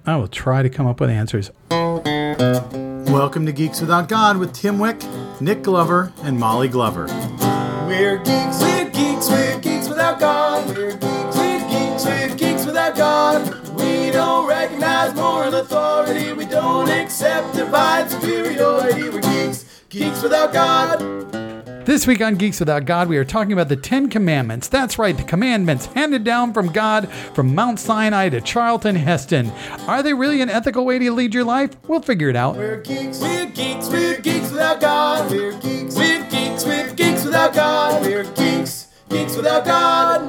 I will try to come up with answers. Welcome to Geeks Without God with Tim Wick, Nick Glover, and Molly Glover. We're geeks without God. We're geeks without God. We don't recognize moral authority. We don't accept divine superiority. We're geeks without God. This week on Geeks Without God, we are talking about the Ten Commandments. That's right, the commandments handed down from God from Mount Sinai to Charlton Heston. Are they really an ethical way to lead your life? We'll figure it out. We're geeks without God. We're geeks without God. We're geeks without God.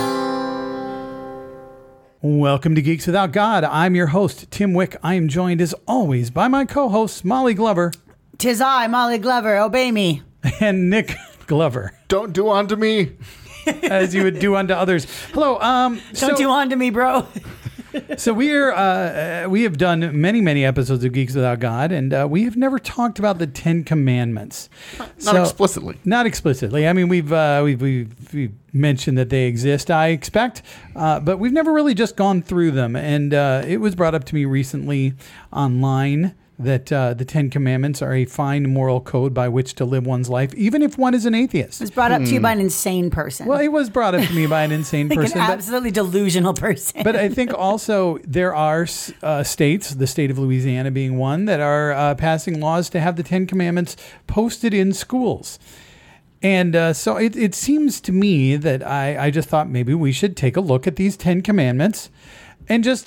Welcome to Geeks Without God. I'm your host, Tim Wick. I am joined as always by my co-hosts, Molly Glover. 'Tis I, Molly Glover, obey me. And Nick Glover. Don't do unto me as you would do unto others. Hello. Don't do unto me, bro. So we have done many episodes of Geeks Without God, and we have never talked about the Ten Commandments. Not explicitly. Not explicitly. I mean, we've mentioned that they exist, I expect, but we've never really just gone through them. And it was brought up to me recently online that the Ten Commandments are a fine moral code by which to live one's life, even if one is an atheist. It was brought up to you by an insane person. Well, it was brought up to me by an insane person. An absolutely delusional person. But I think also there are states, the state of Louisiana being one, that are passing laws to have the Ten Commandments posted in schools. And so it seems to me that I just thought maybe we should take a look at these Ten Commandments and just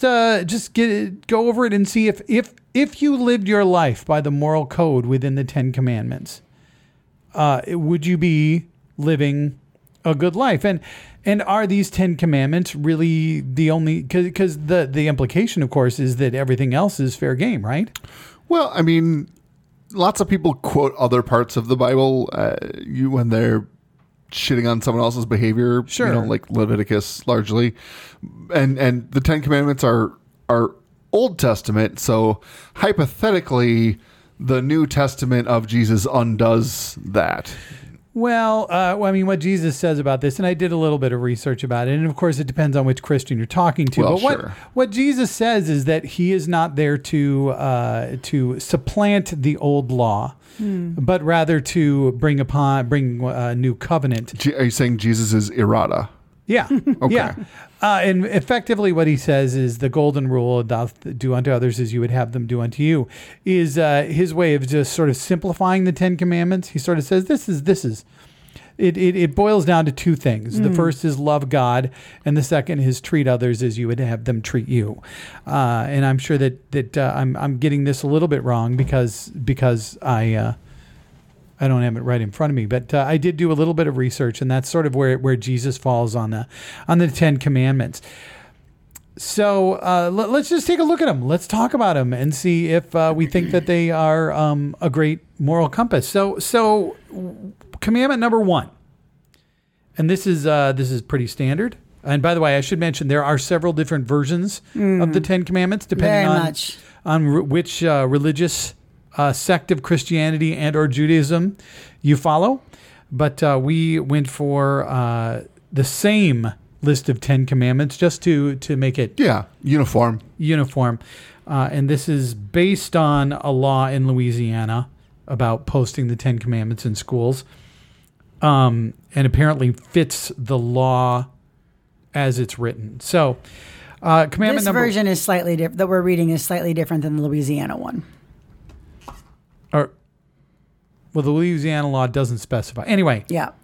go over it and see if you lived your life by the moral code within the Ten Commandments, would you be living a good life? And are these Ten Commandments really the only? Because the implication, of course, is that everything else is fair game, right? Well, I mean, lots of people quote other parts of the Bible when they're shitting on someone else's behavior. Sure, like Leviticus largely, and the Ten Commandments are Old Testament, so hypothetically, the New Testament of Jesus undoes that. Well, I mean, what Jesus says about this, and I did a little bit of research about it, and of course, it depends on which Christian you're talking to. Well, but sure. What Jesus says is that he is not there to supplant the old law, but rather to bring a new covenant. Are you saying Jesus is errata? Yeah. Okay. Yeah. And effectively what he says is the golden rule, thou do unto others as you would have them do unto you, is his way of just sort of simplifying the Ten Commandments. He sort of says it boils down to two things. The first is love God, and the second is treat others as you would have them treat you. And I'm sure that I'm getting this a little bit wrong because I don't have it right in front of me, but I did do a little bit of research, and that's sort of where Jesus falls on the Ten Commandments. So let's just take a look at them. Let's talk about them and see if we think that they are a great moral compass. So commandment number 1, and this is pretty standard. And by the way, I should mention there are several different versions of the Ten Commandments, depending on which religious sect of Christianity and or Judaism you follow. But we went for the same list of 10 commandments just to make it uniform. And this is based on a law in Louisiana about posting the 10 commandments in schools, and apparently fits the law as it's written. So commandment this version is slightly different. That we're reading is slightly different than the Louisiana one. Well, the Louisiana law doesn't specify. Anyway.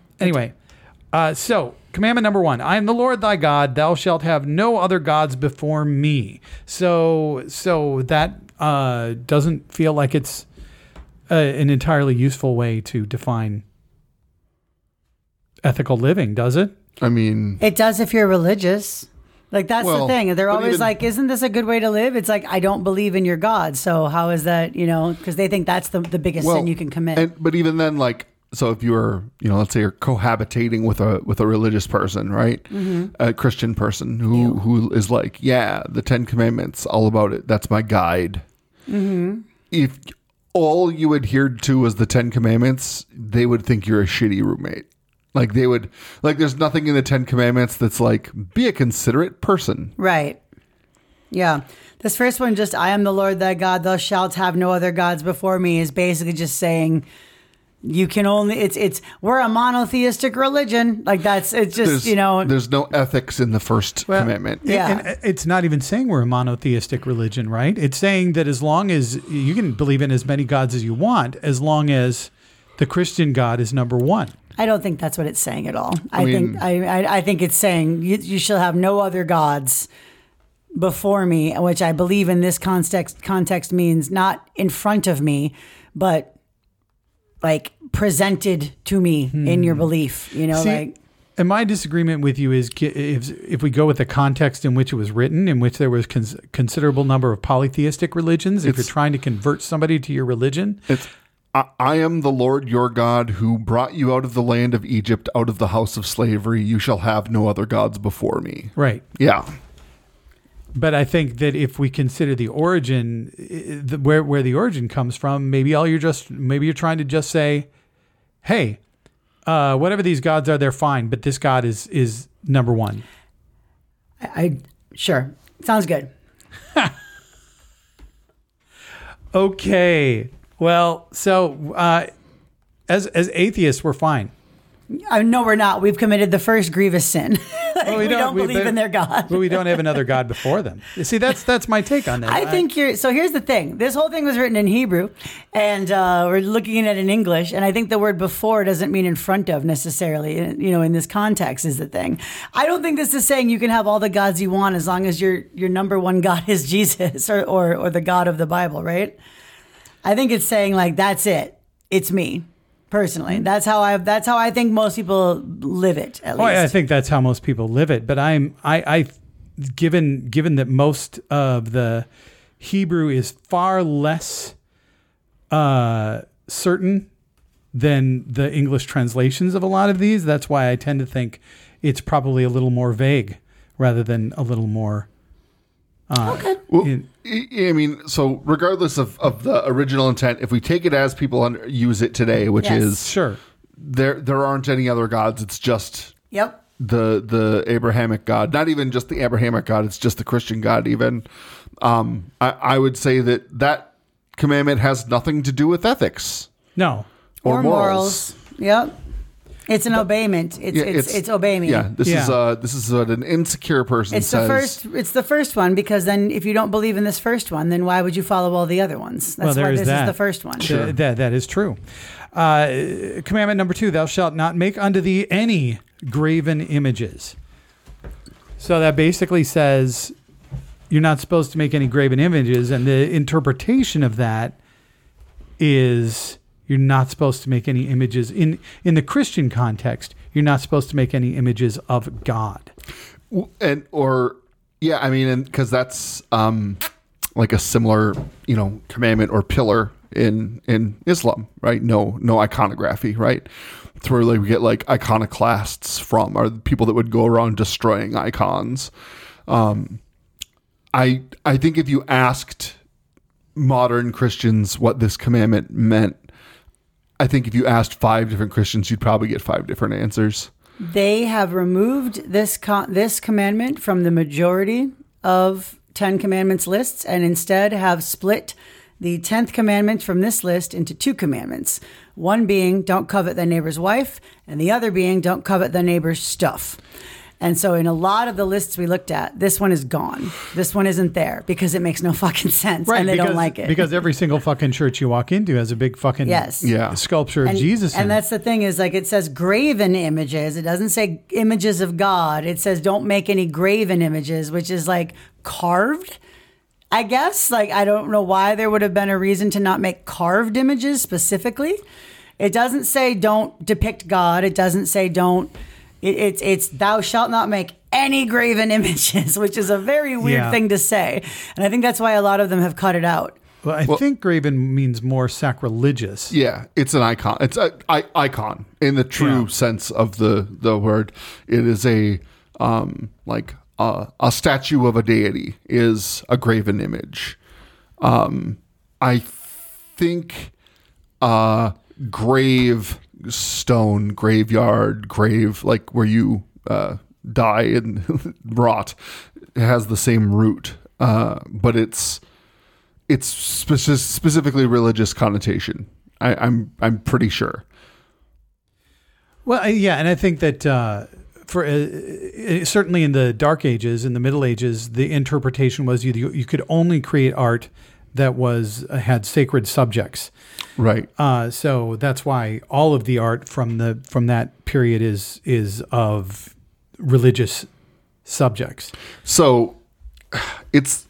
So commandment number 1, I am the Lord thy God, thou shalt have no other gods before me. So that doesn't feel like it's an entirely useful way to define ethical living, does it? I mean, it does if you're religious. Like, that's the thing. They're always like, isn't this a good way to live? It's like, I don't believe in your God. So how is that, because they think that's the biggest sin you can commit. But even then, like, so if you're, let's say you're cohabitating with a religious person, right? Mm-hmm. A Christian person who is like, the 10 Commandments, all about it. That's my guide. Mm-hmm. If all you adhered to was the 10 Commandments, they would think you're a shitty roommate. Like there's nothing in the 10 Commandments that's like, be a considerate person. Right. Yeah. This first one, just, I am the Lord thy God, thou shalt have no other gods before me, is basically just saying you can only, we're a monotheistic religion. Like it's just, There's no ethics in the first commandment. Yeah. And it's not even saying we're a monotheistic religion, right? It's saying that as long as you can believe in as many gods as you want, as long as the Christian God is number one. I don't think that's what it's saying at all. I think it's saying you shall have no other gods before me, which I believe in this context means not in front of me, but like presented to me in your belief, See, and my disagreement with you is if we go with the context in which it was written, in which there was considerable number of polytheistic religions, if you're trying to convert somebody to your religion. I am the Lord your God who brought you out of the land of Egypt, out of the house of slavery. You shall have no other gods before me. Right. Yeah. But I think that if we consider the origin, where the origin comes from, maybe you're trying to just say, hey, whatever these gods are, they're fine, but this God is number one. Sure. Sounds good. Okay. Well, so as atheists, we're fine. No, we're not. We've committed the first grievous sin. We don't believe in their God. But we don't have another God before them. You see, that's my take on that. I think so here's the thing. This whole thing was written in Hebrew, and we're looking at it in English, and I think the word before doesn't mean in front of necessarily, in this context is the thing. I don't think this is saying you can have all the gods you want as long as your number one God is Jesus or the God of the Bible, right? I think it's saying like, that's it. It's me. Personally, that's how I think most people live it. At least, I think that's how most people live it. But given that most of the Hebrew is far less certain than the English translations of a lot of these, that's why I tend to think it's probably a little more vague rather than a little more. Okay. I mean, so regardless of the original intent, if we take it as people use it today, which is sure, there aren't any other gods. It's just the Abrahamic God. Not even just the Abrahamic God. It's just the Christian God. Even I would say that commandment has nothing to do with ethics. No, or morals. Yep. It's an obeyment. It's obey me. Yeah, this is what an insecure person says. It's the first one, because then if you don't believe in this first one, then why would you follow all the other ones? That's why this is the first one. Sure. That is true. Commandment number 2: Thou shalt not make unto thee any graven images. So that basically says you're not supposed to make any graven images, and the interpretation of that is, you're not supposed to make any images in the Christian context. You're not supposed to make any images of God. Because that's like a similar, commandment or pillar in Islam, right? No iconography, right? It's where we get like iconoclasts from, are the people that would go around destroying icons. I think if you asked modern Christians what this commandment meant, I think if you asked 5 different Christians, you'd probably get 5 different answers. They have removed this commandment from the majority of 10 Commandments lists, and instead have split the 10th commandment from this list into 2 commandments. One being, don't covet thy neighbor's wife, and the other being, don't covet thy neighbor's stuff. And so in a lot of the lists we looked at, this one is gone. This one isn't there because it makes no fucking sense, and they don't like it. Because every single fucking church you walk into has a big fucking sculpture of Jesus in it. And that's the thing, is like, it says graven images. It doesn't say images of God. It says don't make any graven images, which is like carved, I guess. Like, I don't know why there would have been a reason to not make carved images specifically. It doesn't say don't depict God. It doesn't say don't... It's thou shalt not make any graven images, which is a very weird thing to say. And I think that's why a lot of them have cut it out. Well, I think graven means more sacrilegious. Yeah, it's an icon. It's an icon in the true sense of the word. It is a statue of a deity is a graven image. I think graveyard, grave, like where you die and rot, has the same root. but it's specifically religious connotation. I'm pretty sure. Well, yeah, and I think that for certainly in the Dark Ages, in the Middle Ages, the interpretation was you could only create art that had sacred subjects. Right. So that's why all of the art from that period is of religious subjects. So it's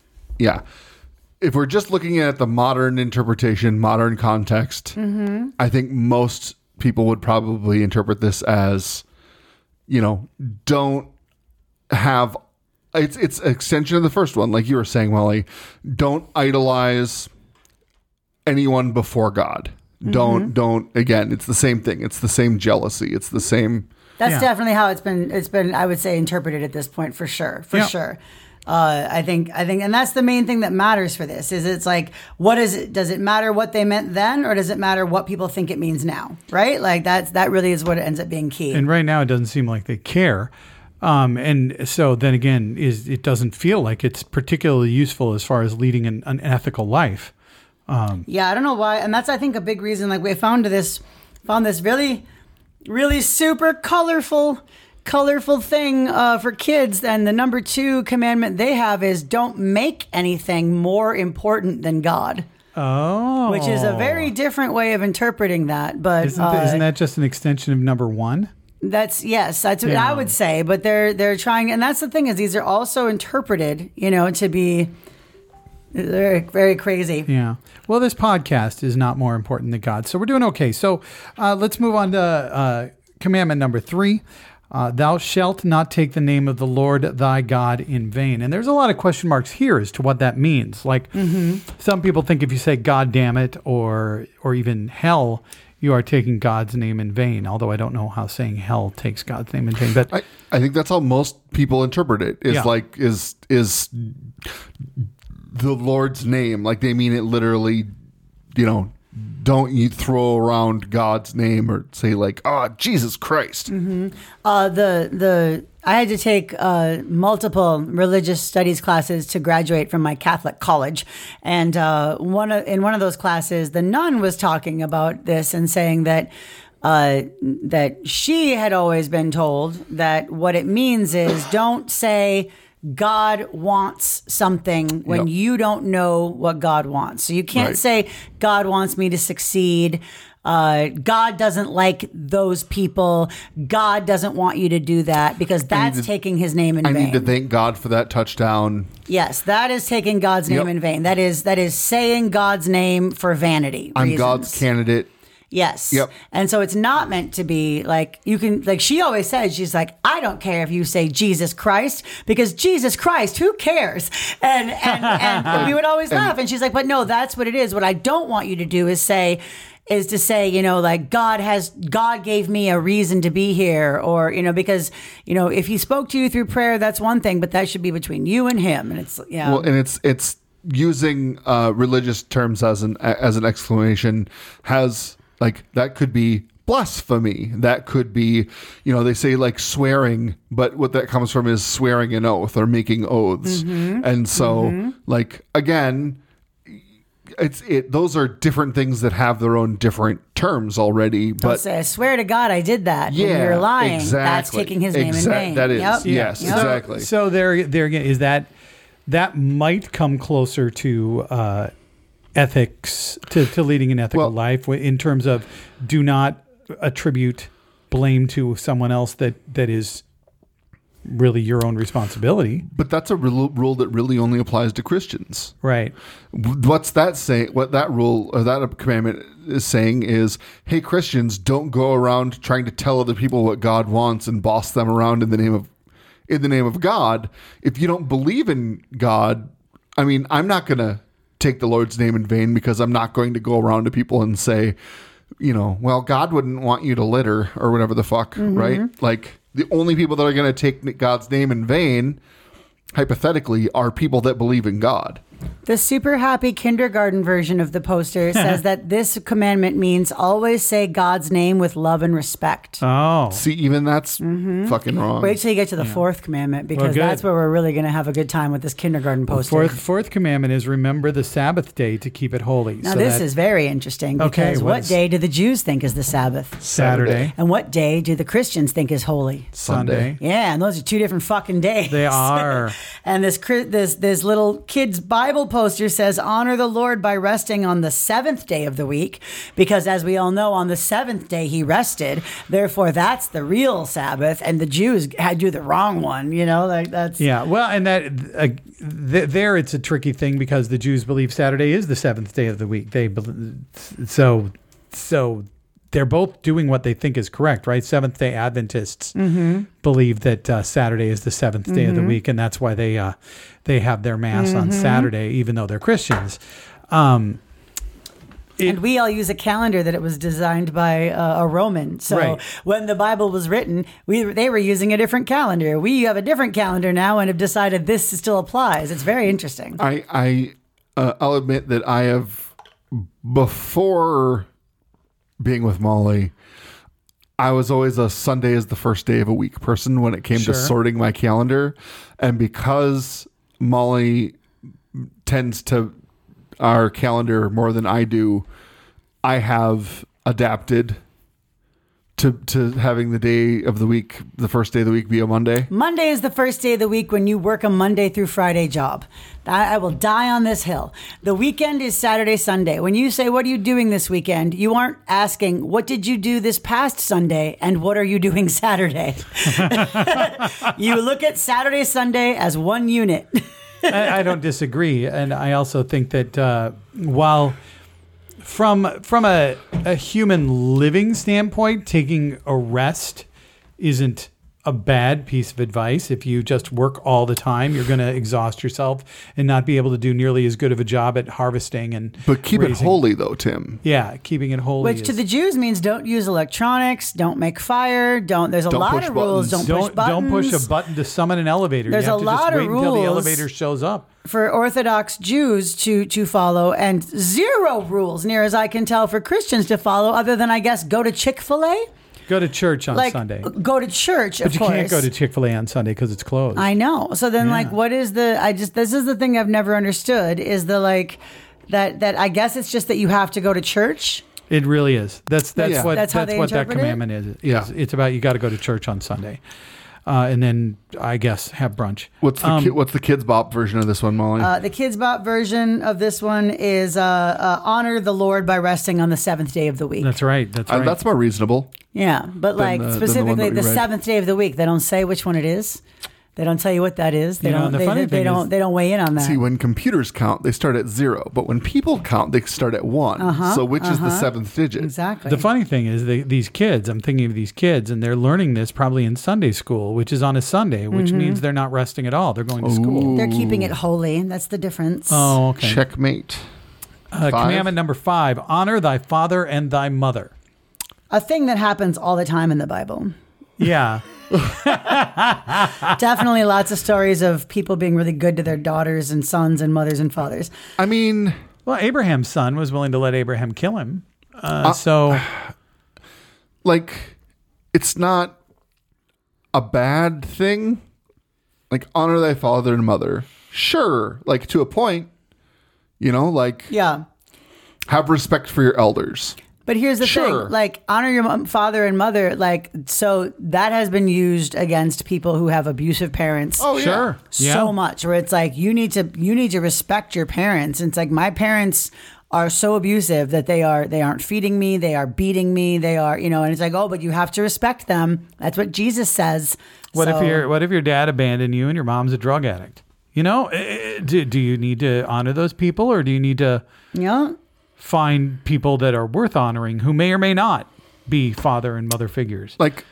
if we're just looking at the modern interpretation, modern context, I think most people would probably interpret this as, don't have, it's an extension of the first one. Like you were saying, Molly, don't idolize anyone before God. Don't, again, it's the same thing. It's the same jealousy. It's the same. That's definitely how it's been, I would say, interpreted at this point, for sure. Sure. I think, and that's the main thing that matters for this is it's like, what is it? Does it matter what they meant then, or does it matter what people think it means now? Right? Like that really is what ends up being key. And right now it doesn't seem like they care. And so then again, it doesn't feel like it's particularly useful as far as leading an ethical life. I don't know why. And that's, I think, a big reason, like we found this really, really super colorful thing for kids. And the number 2 commandment they have is don't make anything more important than God. Oh. Which is a very different way of interpreting that. But isn't that just an extension of number 1? That's what I would say. But they're trying, and that's the thing is these are also interpreted, to be very, very crazy. Yeah. Well, this podcast is not more important than God, so we're doing okay. So let's move on to commandment number 3. Thou shalt not take the name of the Lord thy God in vain. And there's a lot of question marks here as to what that means. Like some people think if you say God damn it or even hell, you are taking God's name in vain. Although I don't know how saying hell takes God's name in vain. But I think that's how most people interpret it. Is the Lord's name. Like they mean it literally, don't you throw around God's name or say like, Jesus Christ. I had to take multiple religious studies classes to graduate from my Catholic college. And in one of those classes, the nun was talking about this and saying that she had always been told that what it means is don't say God wants something when you don't know what God wants. So you can't say God wants me to succeed. God doesn't like those people. God doesn't want you to do that because that's taking his name in vain. I need to thank God for that touchdown. Yes, that is taking God's name in vain. That is saying God's name for vanity I'm reasons. God's candidate. Yes. Yep. And so it's not meant to be like you can, like she always says, she's like, I don't care if you say Jesus Christ because Jesus Christ, who cares? And we would always laugh. And she's like, but no, that's what it is. What I don't want you to do is to say, like God gave me a reason to be here or, because, if he spoke to you through prayer, that's one thing, but that should be between you and him. And it's, Well, and it's using religious terms as an exclamation has like that could be blasphemy. That could be, they say like swearing, but what that comes from is swearing an oath or making oaths. And so like, again, those are different things that have their own different terms already. But don't say, I swear to God, I did that. Yeah, when you're lying. Exactly. That's taking his name in vain. That is. Yep. Yes, Yep. exactly. So there again, is that might come closer to ethics, to leading an ethical life in terms of do not attribute blame to someone else that is really your own responsibility. But that's a rule that really only applies to Christians. Right. What's that saying? What that rule or that commandment is saying is, hey, Christians, don't go around trying to tell other people what God wants and boss them around in the name of God. If you don't believe in God, I mean, I'm not going to take the Lord's name in vain because I'm not going to go around to people and say, well, God wouldn't want you to litter or whatever the fuck, right? Like the only people that are going to take God's name in vain, hypothetically, are people that believe in God. The super happy kindergarten version of the poster says that this commandment means always say God's name with love and respect. Oh. See, even that's fucking wrong. Wait till you get to the fourth commandment, because good. that's where we're really going to have a good time with this kindergarten poster. Fourth commandment is remember the Sabbath day to keep it holy. Now, this is very interesting, Okay, because what day do the Jews think is the Sabbath? Saturday, And what day do the Christians think is holy? Sunday. Yeah, and those are two different fucking days. They are. And this little kid's Bible poster says, honor the Lord by resting on the seventh day of the week, because as we all know, on the seventh day he rested. Therefore, that's the real Sabbath, and the Jews had do the wrong one. You know, like that's Yeah, well, and that there it's a tricky thing because the Jews believe Saturday is the seventh day of the week. So they're both doing what they think is correct, right? Seventh Day Adventists believe that Saturday is the seventh day of the week, and that's why they have their mass on Saturday, even though they're Christians. And we all use a calendar that it was designed by a Roman. So Right. when the Bible was written, they were using a different calendar. We have a different calendar now and have decided this still applies. It's very interesting. I'll admit that I have, before being with Molly, I was always a Sunday is the first day of a week person when it came Sure. to sorting my calendar. And because Molly tends to our calendar more than I do, I have adapted to having the day of the week, the first day of the week, be a Monday. Monday is the first day of the week when you work a Monday through Friday job. I will die on this hill. The weekend is Saturday, Sunday. When you say, what are you doing this weekend? You aren't asking, what did you do this past Sunday and what are you doing Saturday? You look at Saturday, Sunday as one unit. I don't disagree, and I also think that while from a human living standpoint, taking a rest isn't a bad piece of advice. If you just work all the time, you're going to exhaust yourself and not be able to do nearly as good of a job at harvesting and But keep it raising. holy, though, Tim. Yeah, keeping it holy. Which to the Jews means don't use electronics, don't make fire, there's a Don't lot push of rules, buttons. don't push buttons. don't push a button to summon an elevator. There's you have a to just lot of wait until the rules. elevator shows up. For Orthodox Jews to follow, and zero rules, near as I can tell, for Christians to follow, other than, I guess, go to Chick-fil-A. Go to church on Like, Sunday. go to church, But of you course. can't go to Chick-fil-A on Sunday because it's closed. I know. So then, Yeah. like, what is this is the thing I've never understood, is that I guess it's just that you have to go to church. It really is. That's Yeah. what That's how they that interpret it? commandment is. Yeah. It's about you got to go to church on Sunday, and then I guess have brunch. What's the Kids Bop version of this one, Molly? The Kids Bop version of this one is honor the Lord by resting on the seventh day of the week. That's right. That's right. That's more reasonable. Yeah, but like the one specifically that we the read. seventh day of the week, they don't say which one it is. They don't tell you what that is. They You know, don't. and the They, funny they thing don't. is- They don't weigh in on that. See, when computers count, they start at 0. But when people count, they start at 1. So which is the seventh digit? Exactly. The funny thing is these kids. I'm thinking of these kids, and they're learning this probably in Sunday school, which is on a Sunday, which means they're not resting at all. They're going to school. They're keeping it holy. That's the difference. Oh, okay. Checkmate. 5. Commandment number 5: honor thy father and thy mother. A thing that happens all the time in the Bible. Yeah. Definitely lots of stories of people being really good to their daughters and sons and mothers and fathers. I mean, Well, Abraham's son was willing to let Abraham kill him. So like, it's not a bad thing. Like, honor thy father and mother. Sure. Like, to a point, like, Yeah. have respect for your elders. But here's the Sure. thing, like, honor your father and mother, like, so that has been used against people who have abusive parents. Oh, yeah. sure. So much, where it's like you need to respect your parents. And it's like my parents are so abusive that they aren't feeding me, they are beating me, they are, and it's like, oh, but you have to respect them. That's what Jesus says. What So- if your dad abandoned you and your mom's a drug addict? Do you need to honor those people, or do you need to Yeah. find people that are worth honoring who may or may not be father and mother figures? Like,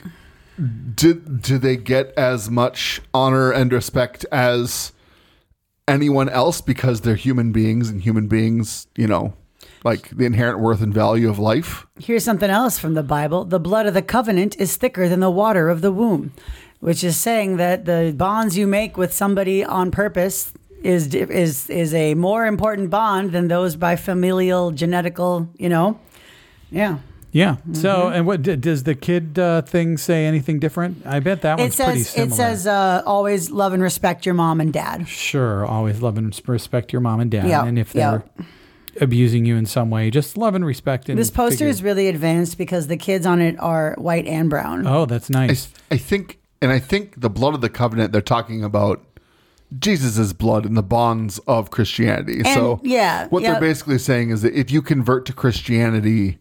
do they get as much honor and respect as anyone else because they're human beings, and human beings, like the inherent worth and value of life? Here's something else from the Bible. The blood of the covenant is thicker than the water of the womb, which is saying that the bonds you make with somebody on purpose is a more important bond than those by familial genetical, Yeah. Yeah. So, and what does the kid thing say? Anything different? I bet that one's pretty similar. It says always love and respect your mom and dad. Sure, always love and respect your mom and dad, Yeah, and if they're abusing you in some way, just love and respect. And this poster is really advanced because the kids on it are white and brown. Oh, that's nice. I think the blood of the covenant, they're talking about Jesus' blood and the bonds of Christianity. And, what they're basically saying is that if you convert to Christianity,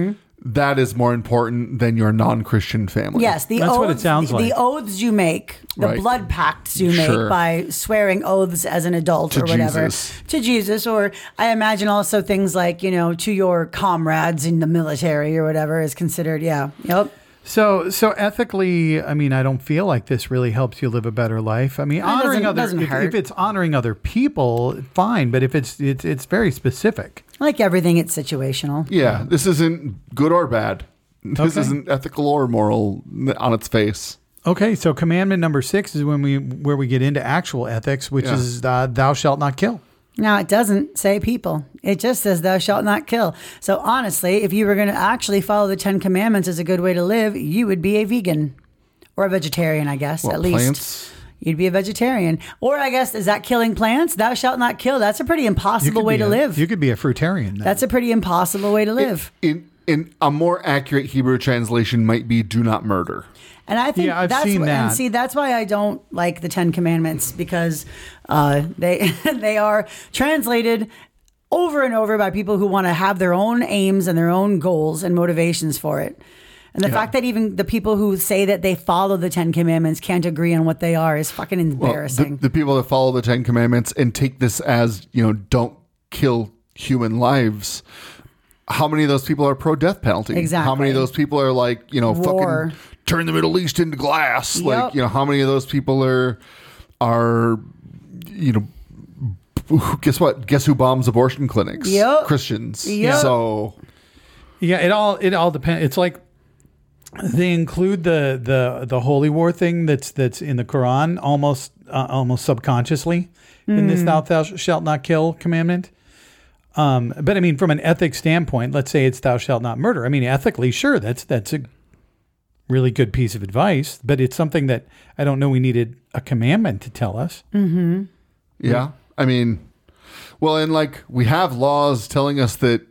that is more important than your non-Christian family. Yes, That's what it sounds like. The oaths you make, the Right. blood pacts you make by swearing oaths as an adult To or whatever Jesus. to Jesus, or I imagine also things like to your comrades in the military or whatever is considered. Yeah, yep. So ethically, I mean, I don't feel like this really helps you live a better life. I mean, honoring doesn't hurt. if it's honoring other people, fine. But if it's very specific. Like everything, it's situational. Yeah, this isn't good or bad. This Okay. isn't ethical or moral on its face. Okay, so commandment number 6 is where we get into actual ethics, which is thou shalt not kill. Now, it doesn't say people. It just says thou shalt not kill. So honestly, if you were going to actually follow the 10 Commandments as a good way to live, you would be a vegan or a vegetarian, I guess, What, at least. plants? You'd be a vegetarian. Or I guess, is that killing plants? Thou shalt not kill. That's a pretty impossible way to live. You could be a fruitarian. Then. That's a pretty impossible way to live. In a more accurate Hebrew translation might be do not murder. And I think I've that's seen that. And see, that's why I don't like the 10 Commandments, because they they are translated over and over by people who want to have their own aims and their own goals and motivations for it. And the fact that even the people who say that they follow the 10 Commandments can't agree on what they are is fucking embarrassing. The people that follow the 10 Commandments and take this as, don't kill human lives. How many of those people are pro death penalty? Exactly. How many of those people are like, War. fucking turn the Middle East into glass? Yep. Like, how many of those people are, guess what? Guess who bombs abortion clinics? Yep. Christians. Yep. So Yeah, it all depends. It's like they include the holy war thing that's in the Quran almost subconsciously in this thou shalt not kill commandment. But I mean, from an ethics standpoint, let's say it's thou shalt not murder. I mean, ethically, sure, that's a really good piece of advice, but it's something that I don't know we needed a commandment to tell us. Mm-hmm. yeah, I mean, well, and like we have laws telling us that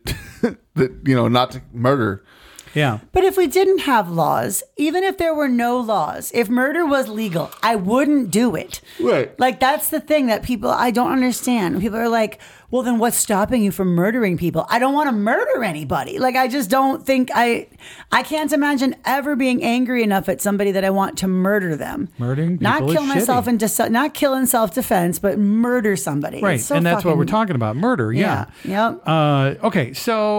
not to murder. Yeah. But if we didn't have laws, even if there were no laws, if murder was legal, I wouldn't do it. Right. Like, that's the thing that I don't understand. People are like, well, then what's stopping you from murdering people? I don't want to murder anybody. Like, I just don't think I can't imagine ever being angry enough at somebody that I want to murder them. Murdering people Not is kill myself shitty. not kill in self-defense, but murder somebody. Right. It's so And that's what we're fucking- talking about. Murder. Yeah. Yep. Okay.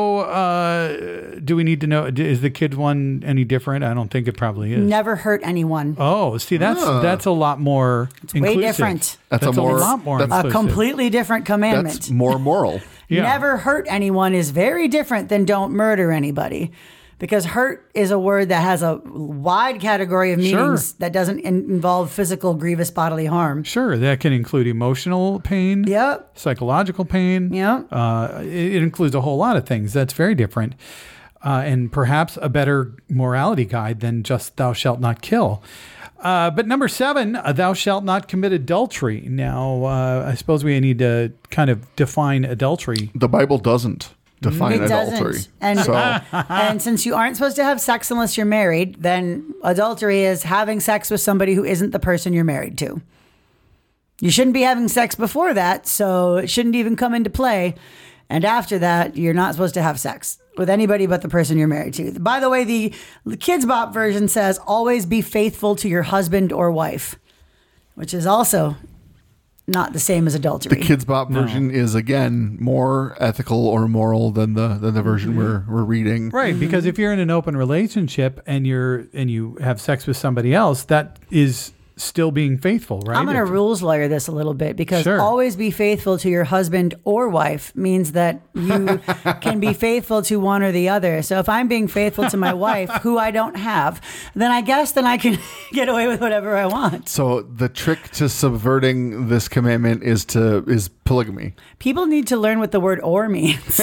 So, do we need to know, is the kid one any different? I don't think it probably is. Never hurt anyone. Oh, see, that's a lot more inclusive. way different. That's That's a a more- lot more that's- A inclusive. completely different commandment. That's more moral. Yeah. Never hurt anyone is very different than don't murder anybody, because hurt is a word that has a wide category of meanings Sure. that doesn't involve physical grievous bodily harm. Sure, that can include emotional pain. Yep. Psychological pain. Yep. It includes a whole lot of things. That's very different. And perhaps a better morality guide than just thou shalt not kill. But number 7, thou shalt not commit adultery. Now, I suppose we need to kind of define adultery. The Bible doesn't define It doesn't. adultery. And, So and since you aren't supposed to have sex unless you're married, then adultery is having sex with somebody who isn't the person you're married to. You shouldn't be having sex before that, so it shouldn't even come into play. And after that, you're not supposed to have sex with anybody but the person you're married to. By the way, the Kids Bop version says, always be faithful to your husband or wife, which is also not the same as adultery. the Kids Bop version is again more ethical or moral than the version we're reading. Right, because if you're in an open relationship and you have sex with somebody else, that is still being faithful, right? I'm going to If- rules lawyer this a little bit because Sure. always be faithful to your husband or wife means that you can be faithful to one or the other. So if I'm being faithful to my wife, who I don't have, then I can get away with whatever I want. So the trick to subverting this commandment is polygamy. People need to learn what the word or means.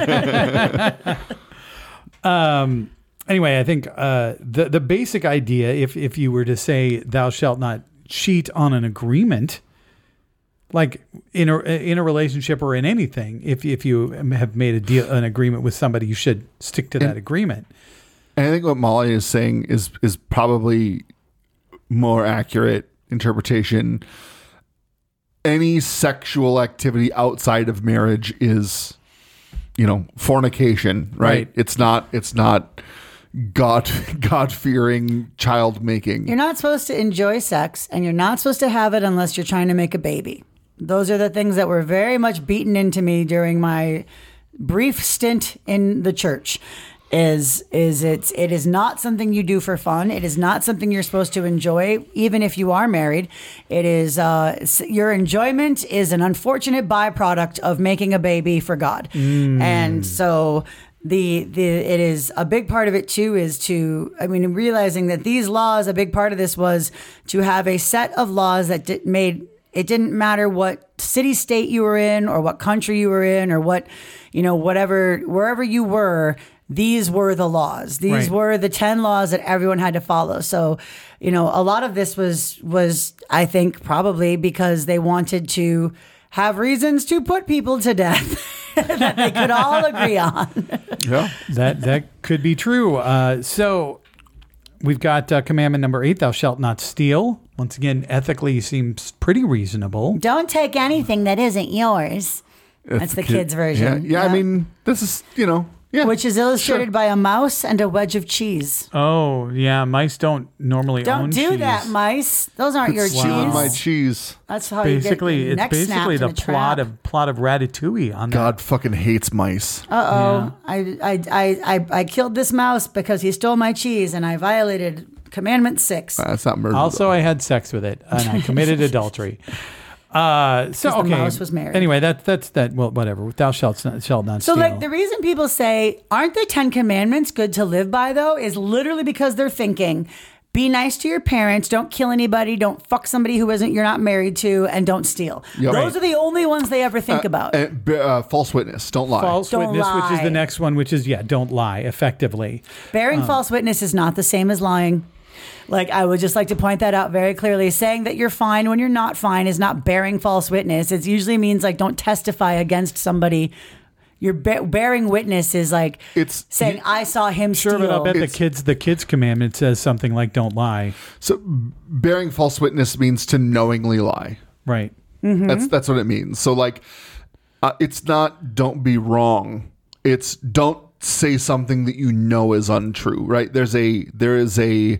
Anyway, I think the basic idea, if you were to say thou shalt not cheat on an agreement, like in a relationship or in anything, if you have made an agreement with somebody, you should stick to that agreement. And I think what Molly is saying is probably more accurate interpretation. Any sexual activity outside of marriage is, fornication, right? Right. It's not God-fearing child making. You're not supposed to enjoy sex, and you're not supposed to have it unless you're trying to make a baby. Those are the things that were very much beaten into me during my brief stint in the church. It is not something you do for fun. It is not something you're supposed to enjoy, even if you are married. It is your enjoyment is an unfortunate byproduct of making a baby for God, and so. It is a big part of it too realizing that these laws, a big part of this was to have a set of laws that it didn't matter what city state you were in or what country you were in or what, wherever you were, these were the laws. These were the 10 laws that everyone had to follow. So, a lot of this was I think probably because they wanted to have reasons to put people to death that they could all agree on. Yeah. That could be true. So we've got commandment number 8, thou shalt not steal. Once again, ethically seems pretty reasonable. Don't take anything that isn't yours. That's the kids' version. Yeah. I mean, this is, yeah. Which is illustrated by a mouse and a wedge of cheese. Oh, yeah. Mice don't normally own Don't do cheese. that, mice. Those aren't your cheese. Stealing my cheese. That's how you get your It's neck basically snapped the in a plot of Ratatouille on that. God fucking hates mice. I killed this mouse because he stole my cheese and I violated Commandment 6. That's not murder. Also, I had sex with it and I committed adultery. So the okay. mouse was married. Anyway, that's that. Well, whatever. Thou shalt not So, steal. like, the reason people say, aren't the 10 Commandments good to live by, though, is literally because they're thinking, be nice to your parents, don't kill anybody, don't fuck somebody you're not married to, and don't steal. Yep. Those are the only ones they ever think about. False witness. Don't lie. false Don't witness, which is lie. the next one, which is don't lie effectively. Bearing false witness is not the same as lying. Like, I would just like to point that out very clearly. Saying that you're fine when you're not fine is not bearing false witness. It usually means, like, don't testify against somebody. You're bearing witness is like It's- saying, I saw him Sure, steal. but I'll bet It's- the kids commandment says something like don't lie. So bearing false witness means to knowingly lie. Right. That's what it means. So like, it's not don't be wrong. It's don't say something that you know is untrue. Right? There is a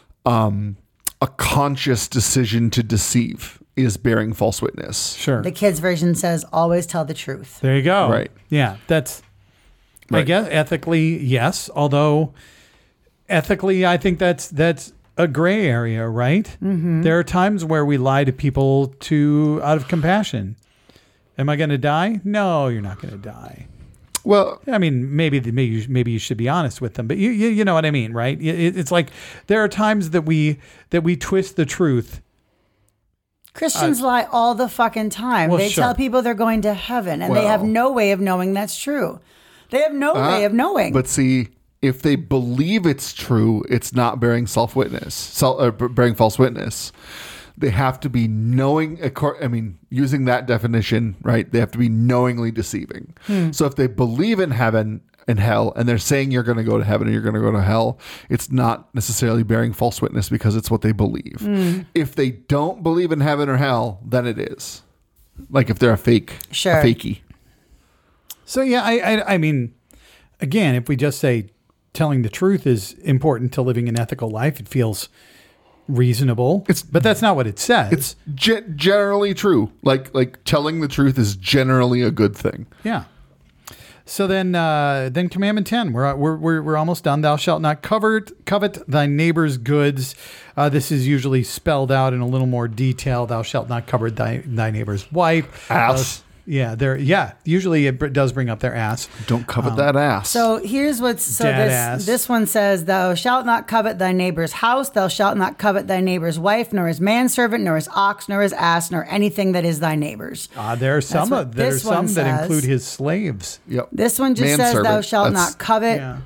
conscious decision to deceive is bearing false witness. Sure. The kids' version says, always tell the truth. There you go. Right. Yeah. That's, I Right. guess, ethically, yes. Although, ethically, I think that's a gray area, right? Mm-hmm. There are times where we lie to people out of compassion. Am I going to die? No, you're not going to die. Well, I mean, maybe you should be honest with them, but you know what I mean, right? It's like there are times that we twist the truth. Christians lie all the fucking time. Well, They sure. tell people they're going to heaven, and they have Well. no way of knowing that's true. They have no way of knowing. But see, if they believe it's true, it's not bearing bearing false witness. They have to be knowing. I mean, using that definition, right? They have to be knowingly deceiving. So if they believe in heaven and hell, and they're saying you're going to go to heaven and you're going to go to hell, it's not necessarily bearing false witness because it's what they believe. If they don't believe in heaven or hell, then it is. Like if they're a fakey. So yeah, I mean, again, if we just say telling the truth is important to living an ethical life, it feels reasonable. But that's not what it says. It's generally true. Like telling the truth is generally a good thing. Yeah. So then Commandment 10. We're almost done. Thou shalt not covet thy neighbor's goods. This is usually spelled out in a little more detail. Thou shalt not covet thy neighbor's wife. Ass. Usually it does bring up their ass. Don't covet that ass. So here's what's Dad ass. this one says, thou shalt not covet thy neighbor's house, thou shalt not covet thy neighbor's wife, nor his manservant, nor his ox, nor his ass, nor anything that is thy neighbor's. There are some what this one that says. include his slaves. Yep. This one just says, thou Manservant. shalt That's- not covet. Yeah.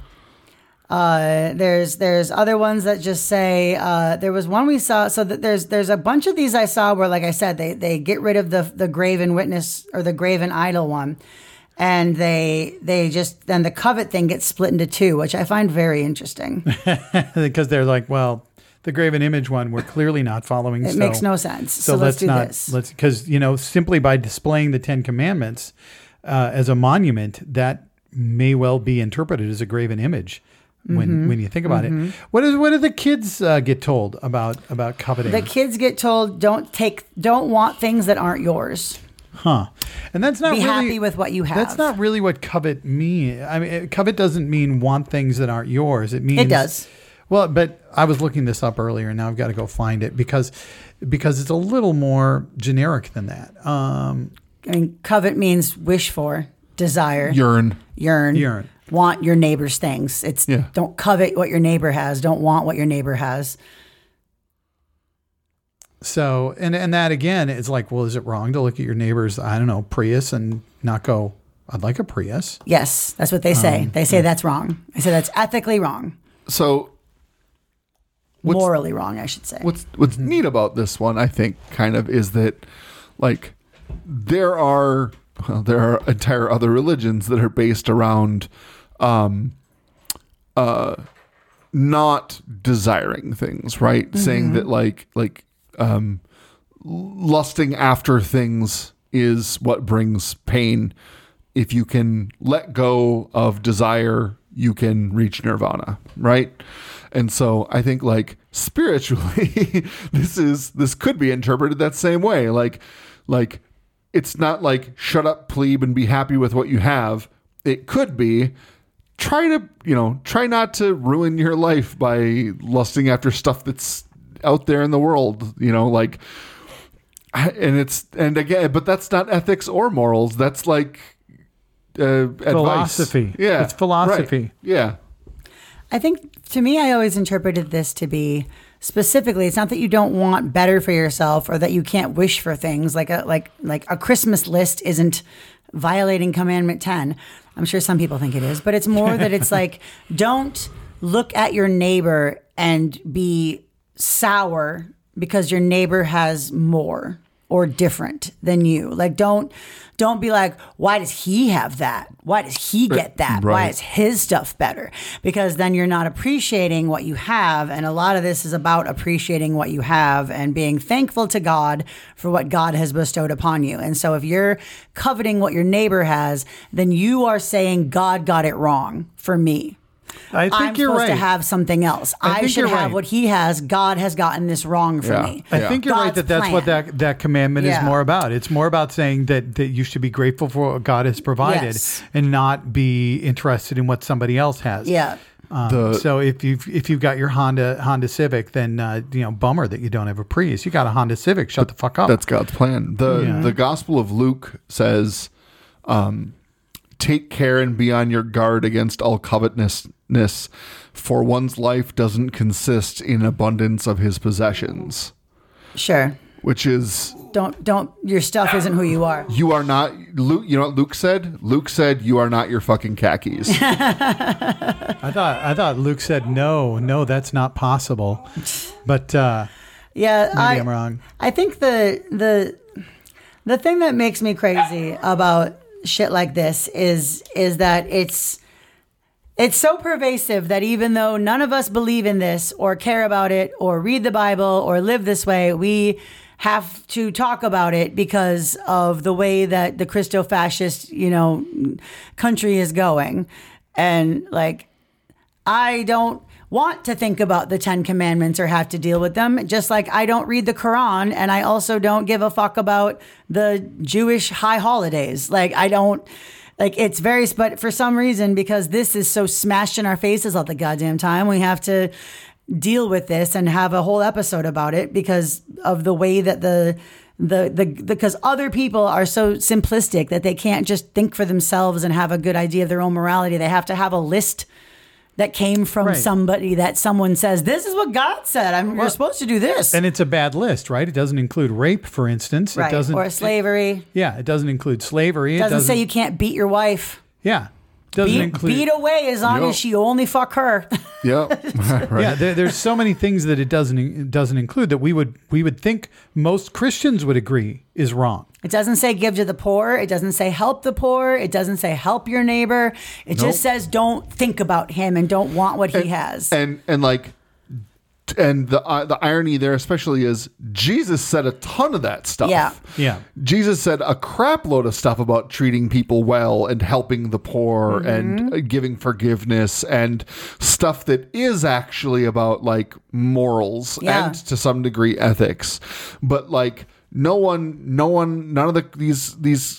There's other ones that just say, there was one we saw. So that there's a bunch of these I saw where, like I said, they get rid of the graven witness or the graven idol one. And then the covet thing gets split into two, which I find very interesting. Because they're like, well, the graven image one, we're clearly not following. It makes no sense. So let's do this. Because, simply by displaying the 10 Commandments as a monument, that may well be interpreted as a graven image when you think about it. What do the kids get told about coveting? The kids get told, don't want things that aren't yours. Huh. And that's not Be really happy with what you have. That's not really what covet means. I mean, covet doesn't mean want things that aren't yours. It means It does. Well, but I was looking this up earlier, and now I've got to go find it because it's a little more generic than that. I mean, covet means wish for, desire, Yearn. yearn, want your neighbor's things. It's Don't covet what your neighbor has. Don't want what your neighbor has. So, and that again is like, well, is it wrong to look at your neighbor's, I don't know, Prius and not go, I'd like a Prius? Yes, that's what they say. They say that's wrong. I say that's ethically wrong. So Morally wrong, I should say. what's neat about this one, I think, kind of, is that like there are entire other religions that are based around not desiring things, right? Saying that like lusting after things is what brings pain. If you can let go of desire, you can reach nirvana, right? And so I think like spiritually, this could be interpreted that same way. Like it's not like shut up, plebe, and be happy with what you have. It could be try not to ruin your life by lusting after stuff that's out there in the world, but that's not ethics or morals. That's like Philosophy. Advice. Yeah. It's philosophy. Right. Yeah. I think, to me, I always interpreted this to be specifically, it's not that you don't want better for yourself or that you can't wish for things. Like a Christmas list isn't violating Commandment 10. I'm sure some people think it is, but it's more that it's like, don't look at your neighbor and be sour because your neighbor has more or different than you. Like, don't be like, why does he have that? Why does he get that? Right. Why is his stuff better? Because then you're not appreciating what you have. And a lot of this is about appreciating what you have and being thankful to God for what God has bestowed upon you. And so if you're coveting what your neighbor has, then you are saying God got it wrong for me. I think I'm you're supposed right. to have something else. I think should you're have right. what he has. God has gotten this wrong for Yeah. me. I think you're right God's that's what plan. that commandment is Yeah. more about. It's more about saying that you should be grateful for what God has provided Yes. and not be interested in what somebody else has. Yeah. So if you've got your Honda Civic, then bummer that you don't have a Prius. You got a Honda Civic. Shut the fuck up. That's God's plan. The Gospel of Luke says, take care and be on your guard against all covetousness, for one's life doesn't consist in abundance of his possessions. Sure. Which is, Don't your stuff isn't who you are. you are not, Luke, you know what Luke said? Luke said, you are not your fucking khakis. I thought Luke said no, that's not possible. But Yeah, maybe I'm wrong. I think the thing that makes me crazy about shit like this is that it's so pervasive that even though none of us believe in this or care about it or read the Bible or live this way, we have to talk about it because of the way that the Christo-fascist, country is going. And like, I don't want to think about the 10 Commandments or have to deal with them, just like I don't read the Quran, and I also don't give a fuck about the Jewish high holidays. Like, I don't, Like it's very, but for some reason, because this is so smashed in our faces all the goddamn time, we have to deal with this and have a whole episode about it because of the way that because other people are so simplistic that they can't just think for themselves and have a good idea of their own morality. They have to have a list that came from somebody that someone says, this is what God said. You're supposed to do this. And it's a bad list, right? It doesn't include rape, for instance. Right. It doesn't, or slavery. it doesn't include slavery. It doesn't say you can't beat your wife. Yeah. Doesn't include. Beat away as long as she only fuck her. Yeah. Right. Yeah, there's so many things that it doesn't include that we would think most Christians would agree is wrong. It doesn't say give to the poor. It doesn't say help the poor. It doesn't say help your neighbor. It just says don't think about him and don't want what he has. And the irony there especially is Jesus said a ton of that stuff. Yeah. Jesus said a crap load of stuff about treating people well and helping the poor and giving forgiveness and stuff that is actually about like morals and to some degree ethics. But like none of these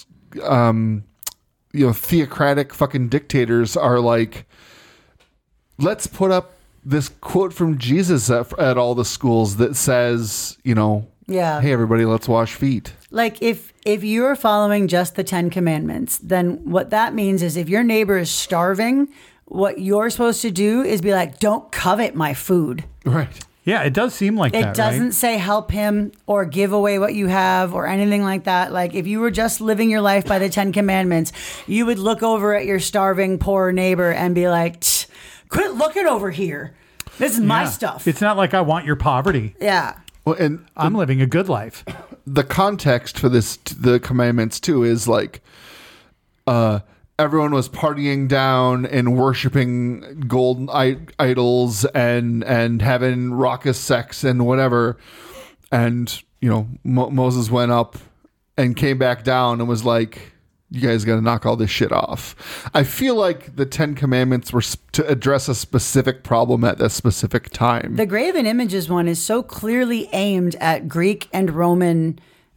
theocratic fucking dictators are like, let's put up this quote from Jesus at all the schools that says, hey everybody, let's wash feet. Like if you're following just the 10 Commandments, then what that means is if your neighbor is starving, what you're supposed to do is be like, don't covet my food. Right. Yeah, it does seem like that, It doesn't say help him or give away what you have or anything like that. Like if you were just living your life by the 10 Commandments, you would look over at your starving poor neighbor and be like, quit looking over here. This is my stuff. It's not like I want your poverty. Yeah. Well, and I'm living a good life. the context for the commandments too is like, everyone was partying down and worshiping golden idols and having raucous sex and whatever. And, Moses went up and came back down and was like, you guys got to knock all this shit off. I feel like the 10 Commandments were to address a specific problem at a specific time. The graven images one is so clearly aimed at Greek and Roman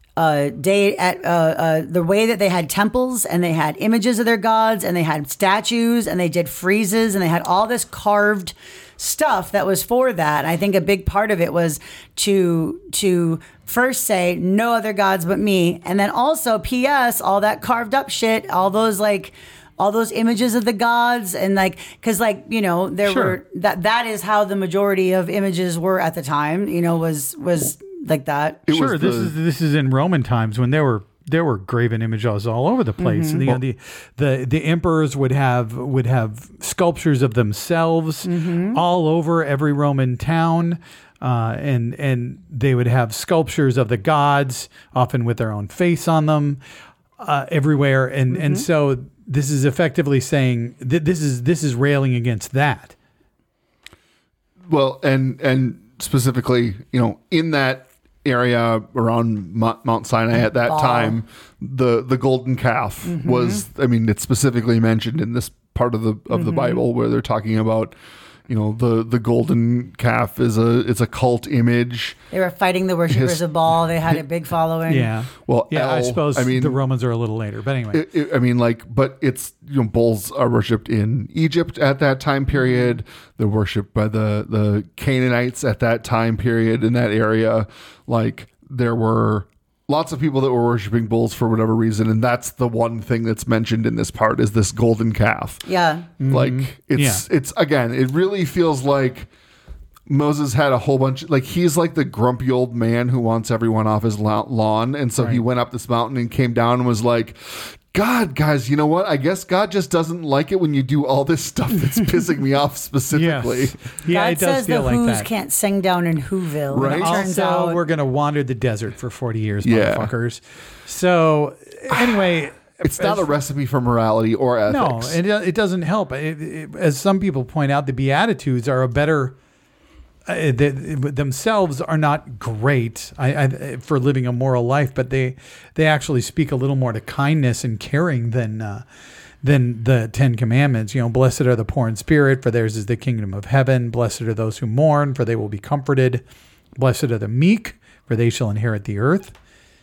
the way that they had temples and they had images of their gods and they had statues and they did friezes and they had all this carved stuff that was for that. And I think a big part of it was to first say no other gods but me, and then also P.S. all that carved up shit, all those images of the gods, and because there were that is how the majority of images were at the time. Was like that. This is in Roman times when there were graven images all over the place. The emperors would have sculptures of themselves all over every Roman town, and they would have sculptures of the gods, often with their own face on them, everywhere. And so this is effectively saying that this is railing against that. Well, and specifically, in that area around Mount Sinai at that time, the golden calf was, it's specifically mentioned in this part of the Bible where they're talking about, the golden calf it's a cult image. They were fighting the worshippers of Baal. They had a big following. Yeah. Well, I suppose the Romans are a little later, but anyway. But it's, bulls are worshipped in Egypt at that time period. They're worshipped by the Canaanites at that time period in that area. Like there were lots of people that were worshiping bulls for whatever reason. And that's the one thing that's mentioned in this part is this golden calf. Yeah. Like it's again, it really feels like Moses had a whole bunch, he's like the grumpy old man who wants everyone off his lawn. And so he went up this mountain and came down and was like, God, guys, you know what? I guess God just doesn't like it when you do all this stuff that's pissing me off specifically. Yes. Yeah, God it does says feel the like Who's that. can't sing down in Whoville. Right. And it turns Also, out we're going to wander the desert for 40 years, motherfuckers. So, anyway... It's not a recipe for morality or No, ethics. it doesn't help. As some people point out, the Beatitudes are a better... themselves are not great for living a moral life, but they actually speak a little more to kindness and caring than the 10 Commandments. Blessed are the poor in spirit, for theirs is the kingdom of heaven. Blessed are those who mourn, for they will be comforted. Blessed are the meek, for they shall inherit the earth.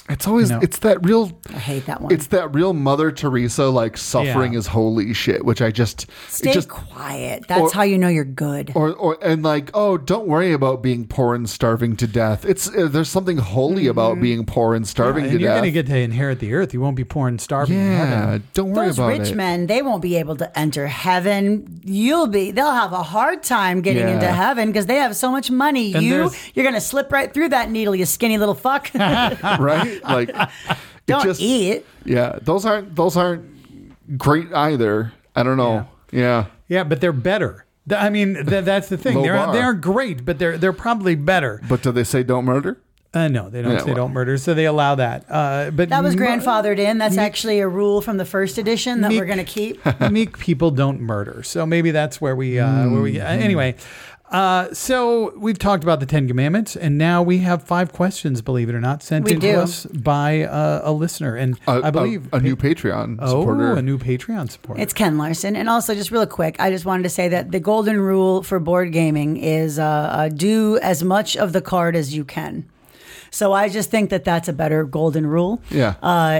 It's always it's that real. I hate that one. It's that real Mother Teresa like suffering Yeah. is holy shit, which I just Stay quiet. That's how you know you're good. or and like, oh, don't worry about being poor and starving to death. It's there's something holy about being poor and starving And to you're death. going to get to inherit the earth. You won't be poor and starving in heaven. yeah, don't worry Those about rich it. men, they won't be able to enter heaven. They'll have a hard time getting Yeah. into heaven because they have so much money. And You're there's- going to slip right through that needle, you skinny little fuck. Right? Like, Don't eat. Yeah, those aren't great either. I don't know. Yeah. Yeah, but they're better. I mean, that's the thing. Low They bar. aren't great, but they're probably better. But do they say don't murder? No, they don't Yeah, say well. don't murder, so they allow that. But That was grandfathered in. That's actually a rule from the first edition that we're going to keep. meek people don't murder. So maybe that's where we anyway. So we've talked about the 10 Commandments, and now we have 5 questions, believe it or not, sent We in to do. us by a listener, and I believe a new Patreon supporter. a new Patreon supporter. It's Ken Larson. And also, just real quick, I just wanted to say that the golden rule for board gaming is do as much of the card as you can. So I just think that that's a better golden rule. Yeah.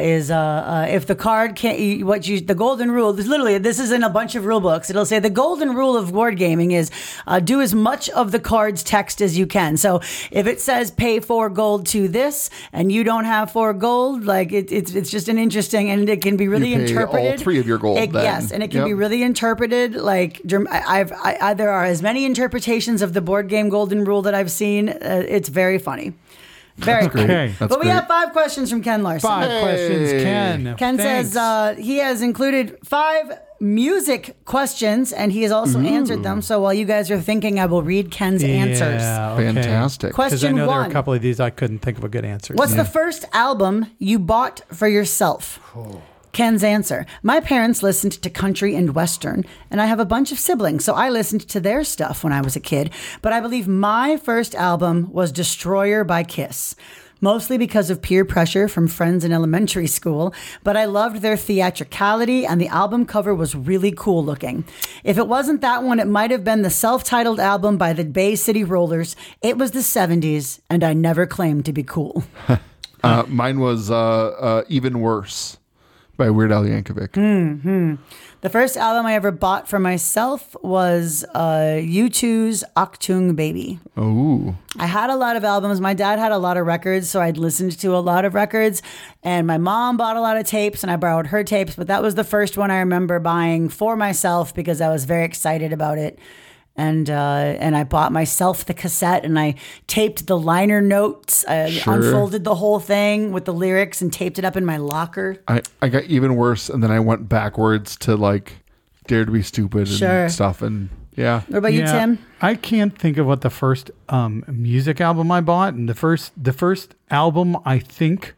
If the card can't, the golden rule, this is in a bunch of rule books. It'll say the golden rule of board gaming is do as much of the card's text as you can. So if it says pay 4 gold to this and you don't have 4 gold, like it's just an interesting, and it can be really You pay interpreted. all 3 of your gold then. Yes, and it can be Yep. really interpreted. Like there are as many interpretations of the board game golden rule that I've seen. It's very funny. Very great. Okay. That's But we great. have 5 questions from Ken Larson. 5 questions, Ken. Ken Thanks. says he has included 5 music questions, and he has also answered them. So while you guys are thinking, I will read Ken's answers. Yeah, okay. Fantastic. Because I Question know there are 1. a couple of these I couldn't think of a good answer. What's the first album you bought for yourself? Ken's answer. My parents listened to country and western, and I have a bunch of siblings, so I listened to their stuff when I was a kid. But I believe my first album was Destroyer by Kiss. Mostly because of peer pressure from friends in elementary school, but I loved their theatricality, and the album cover was really cool looking. If it wasn't that one, it might have been the self-titled album by the Bay City Rollers. It was the 70s, and I never claimed to be cool. Mine was Even Worse by Weird Al Yankovic. The first album I ever bought for myself was U2's Achtung Baby. Oh. I had a lot of albums. My dad had a lot of records, so I'd listened to a lot of records. And my mom bought a lot of tapes, and I borrowed her tapes. But that was the first one I remember buying for myself because I was very excited about it. And I bought myself the cassette, and I taped the liner notes. I unfolded the whole thing with the lyrics and taped it up in my locker. I got Even Worse, and then I went backwards to like Dare to Be Stupid and Sure. stuff. And yeah. What about you, Tim? I can't think of what the first music album I bought, and the first album I think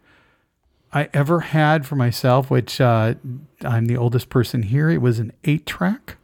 I ever had for myself, which I'm the oldest person here. It was an 8-track.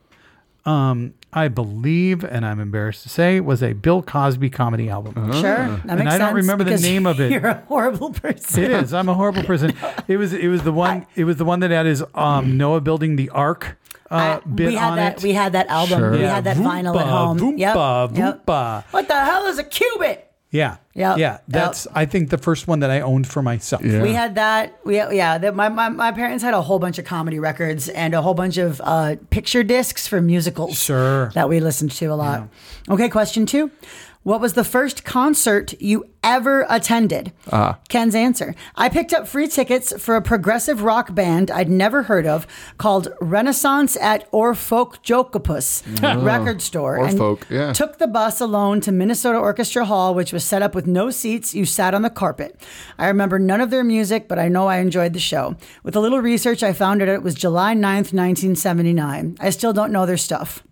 I believe, and I'm embarrassed to say, was a Bill Cosby comedy album. Sure, that makes sense. And I don't remember the because name of it. You're a horrible person. It is. I'm a horrible person. It was the one. It was the one that had his Noah building the ark bit we had on that. it. We had that album. Sure. We Yeah. had that vinyl at Voompa, home. voompa, Yep. voompa. What the hell is a cubit? Yeah. Yep. Yeah. That's I think the first one that I owned for myself. Yeah. We had that. My parents had a whole bunch of comedy records and a whole bunch of picture discs for musicals. Sure. That we listened to a lot. Okay, question 2. What was the first concert you ever attended? Ken's answer. I picked up free tickets for a progressive rock band I'd never heard of called Renaissance at Orfolk Jokopus record store. Orfolk, and yeah. took the bus alone to Minnesota Orchestra Hall, which was set up with no seats. You sat on the carpet. I remember none of their music, but I know I enjoyed the show. With a little research, I found out it was July 9th, 1979. I still don't know their stuff.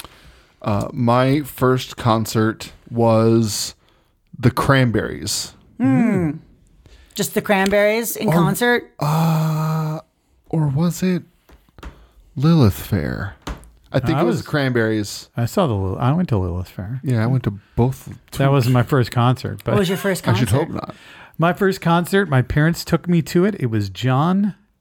My first concert was the Cranberries. Just the Cranberries in concert? Or was it Lilith Fair? I think I it was was- the Cranberries. I went to Lilith Fair. Yeah, I went to both. That wasn't my first concert, but What was your first I concert? should hope not. my first concert, my parents took me to it. It was John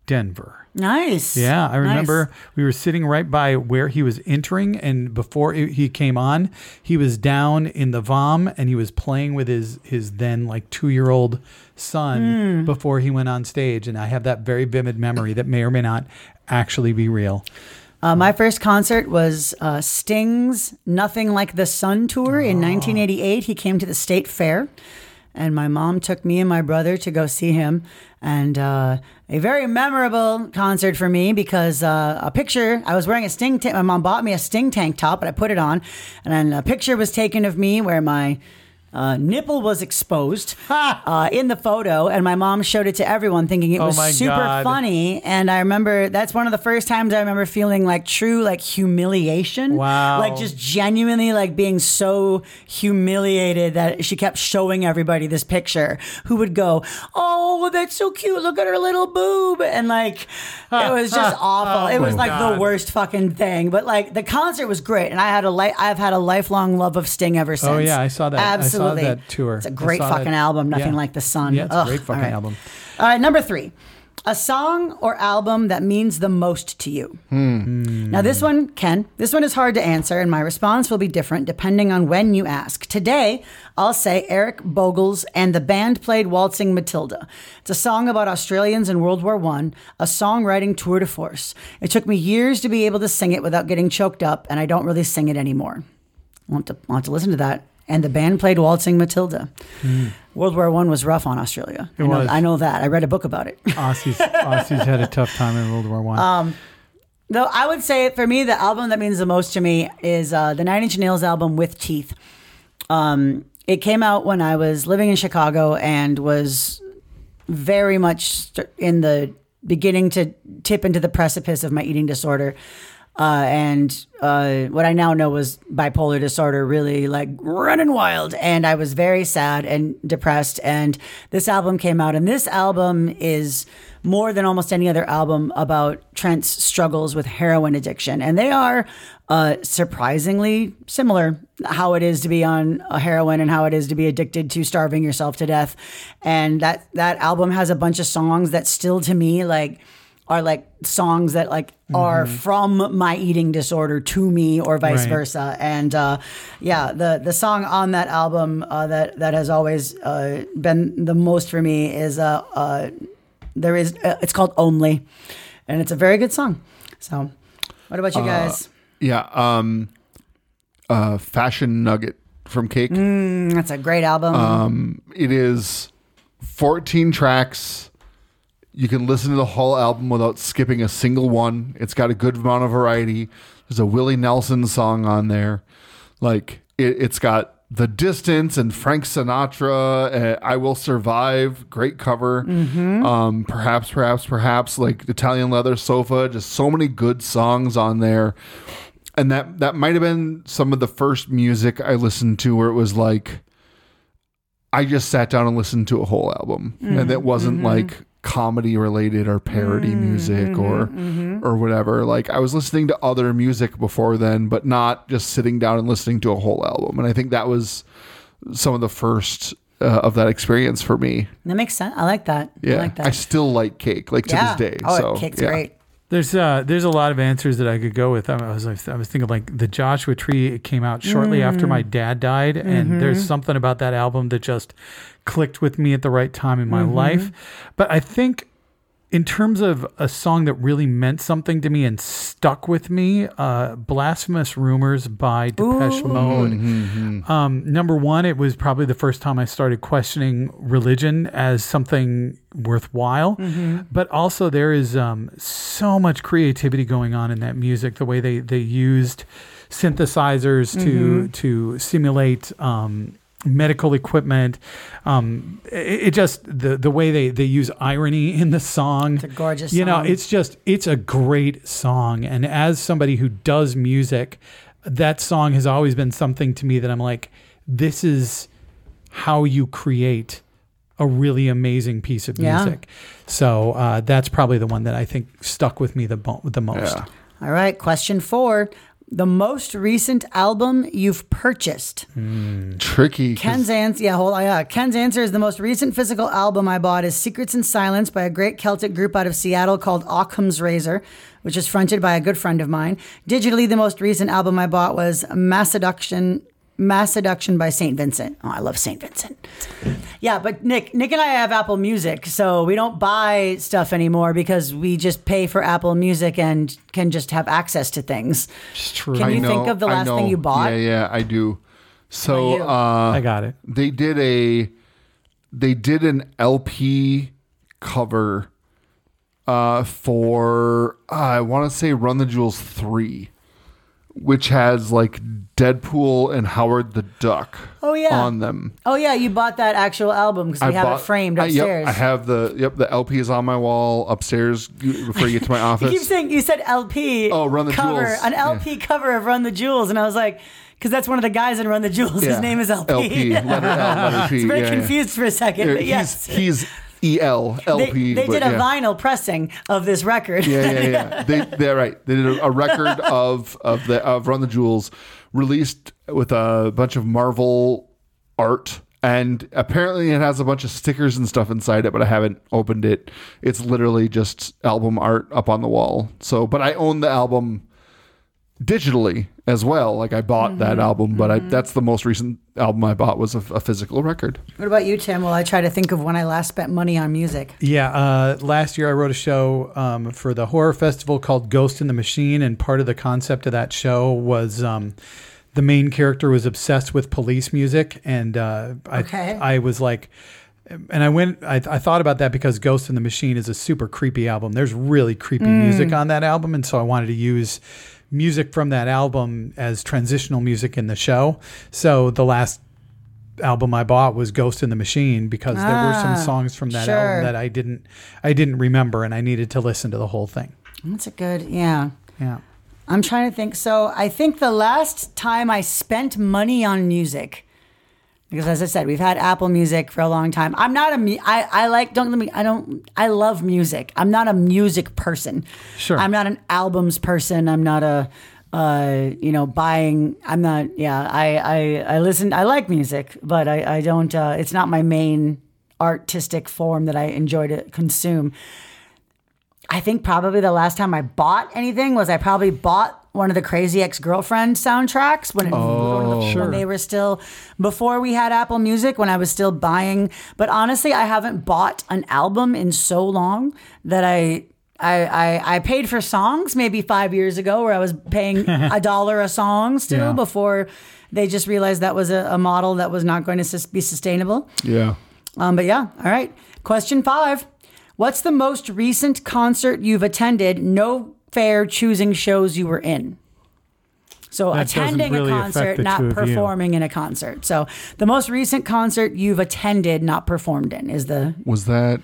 Denver. Nice. Yeah, I remember Nice. we were sitting right by where he was entering, and before he came on, he was down in the VOM and he was playing with his then like 2-year-old son before he went on stage. And I have that very vivid memory that may or may not actually be real. My first concert was Sting's Nothing Like the Sun tour in 1988. He came to the State Fair, and my mom took me and my brother to go see him. And a very memorable concert for me because a picture, I was wearing a Sting tank. My mom bought me a Sting tank top, and I put it on. And then a picture was taken of me where my nipple was exposed in the photo, and my mom showed it to everyone thinking it was my super God. funny. And I remember that's one of the first times I remember feeling like true like humiliation. Wow. Like just genuinely like being so humiliated that she kept showing everybody this picture who would go, "Oh, that's so cute. Look at her little boob." And like it was just awful. It was my like God. the worst fucking thing. But like the concert was great, and I've had a lifelong love of Sting ever since. Oh, yeah, I saw that. Absolutely. I saw that tour. It's a I great saw fucking that. album, Nothing Yeah. Like the Sun. Yeah, it's a great Ugh, fucking all right. album. All right, number 3. A song or album that means the most to you. Now, this one is hard to answer, and my response will be different depending on when you ask. Today, I'll say Eric Boggles and the band played Waltzing Matilda. It's a song about Australians in World War I, a songwriting tour de force. It took me years to be able to sing it without getting choked up, and I don't really sing it anymore. I'll have to listen to that. And the band played Waltzing Matilda. World War I was rough on Australia. was. I know that. I read a book about it. Aussies had a tough time in World War One. Though I would say for me, the album that means the most to me is the 9 Inch Nails album With Teeth. It came out when I was living in Chicago and was very much in the beginning to tip into the precipice of my eating disorder. And what I now know was bipolar disorder, really like running wild. And I was very sad and depressed. And this album came out, and this album is more than almost any other album about Trent's struggles with heroin addiction. And they are surprisingly similar, how it is to be on a heroin and how it is to be addicted to starving yourself to death. And that album has a bunch of songs that still to me are like songs that like are from my eating disorder to me or vice Right. versa. And the song on that album that has always been the most for me is it's called Only, and it's a very good song. So what about you guys? Fashion Nugget from Cake. That's a great album. It is 14 tracks. You can listen to the whole album without skipping a single one. It's got a good amount of variety. There's a Willie Nelson song on there. Like it's got The Distance and Frank Sinatra. I Will Survive. Great cover. Perhaps like Italian Leather Sofa. Just so many good songs on there. And that might have been some of the first music I listened to where it was like I just sat down and listened to a whole album, and it wasn't like comedy related or parody music or whatever. Like I was listening to other music before then, but not just sitting down and listening to a whole album. And I think that was some of the first of that experience for me. That makes sense. I like that. Yeah, I like that. I still like Cake, like to this day. Oh, so Cake's yeah. great. There's a lot of answers that I could go with. I was thinking like the Joshua Tree. It came out shortly after my dad died, and there's something about that album that just clicked with me at the right time in my life. But I think in terms of a song that really meant something to me and stuck with me, Blasphemous Rumors by Depeche Mode. Number one, it was probably the first time I started questioning religion as something worthwhile. But also there is so much creativity going on in that music, the way they used synthesizers to simulate medical equipment. It just the way they use irony in the song. It's a gorgeous You know, song. it's a great song. And as somebody who does music, that song has always been something to me that I'm like, this is how you create a really amazing piece of Yeah. music. So that's probably the one that I think stuck with me the most. Yeah. All right, question 4. the most recent album you've purchased. Tricky. 'cause- Ken's answer, Ken's answer is the most recent physical album I bought is Secrets in Silence by a great Celtic group out of Seattle called Occam's Razor, which is fronted by a good friend of mine. Digitally, the most recent album I bought was Mass Seduction by St. Vincent. Oh, I love St. Vincent. Yeah, but Nick and I have Apple Music, so we don't buy stuff anymore because we just pay for Apple Music and can just have access to things. It's true. Can you think of the last thing you bought? Yeah, I do. So you? I got it. they did an LP cover for I want to say Run the Jewels 3, which has like Deadpool and Howard the Duck on them. Oh yeah, you bought that actual album because we have it framed upstairs. I have the LP is on my wall upstairs before you get to my office. You keep saying, you said LP. Oh, Run the cover, Jewels. an LP cover of Run the Jewels, and I was like, because that's one of the guys in Run the Jewels. His name is LP. LP, letter L, letter P. I was very confused for a second, but yes. He's EL, LP. They did a vinyl pressing of this record. Yeah. They're right. They did a record of Run the Jewels, released with a bunch of Marvel art, and apparently it has a bunch of stickers and stuff inside it, but I haven't opened it. It's literally just album art up on the wall. So, but I own the album digitally as well. Like I bought that album, but that's the most recent album I bought was a physical record. What about you, Tim? Well, I try to think of when I last spent money on music. Yeah, last year I wrote a show for the horror festival called Ghost in the Machine, and part of the concept of that show was the main character was obsessed with police music, and I was like, and I thought about that because Ghost in the Machine is a super creepy album. There's really creepy music on that album, and so I wanted to use music from that album as transitional music in the show. So the last album I bought was Ghost in the Machine because there were some songs from that album that I didn't remember, and I needed to listen to the whole thing. That's a good, yeah. I'm trying to think. So I think the last time I spent money on music, because as I said, we've had Apple Music for a long time. I'm not I love music. I'm not a music person. Sure. I'm not an albums person. I'm not buying. I'm not, I listen, I like music, but I don't, it's not my main artistic form that I enjoy to consume. I think probably the last time I bought anything was I probably bought one of the Crazy Ex-Girlfriend soundtracks when they were still, before we had Apple Music, when I was still buying. But honestly, I haven't bought an album in so long that I paid for songs maybe 5 years ago, where I was paying $1 a song still before they just realized that was a model that was not going to be sustainable. Yeah. But yeah, all right. Question 5. What's the most recent concert you've attended? No fair choosing shows you were in. So that attending really a concert, not performing in a concert. So the most recent concert you've attended, not performed in is the... Was that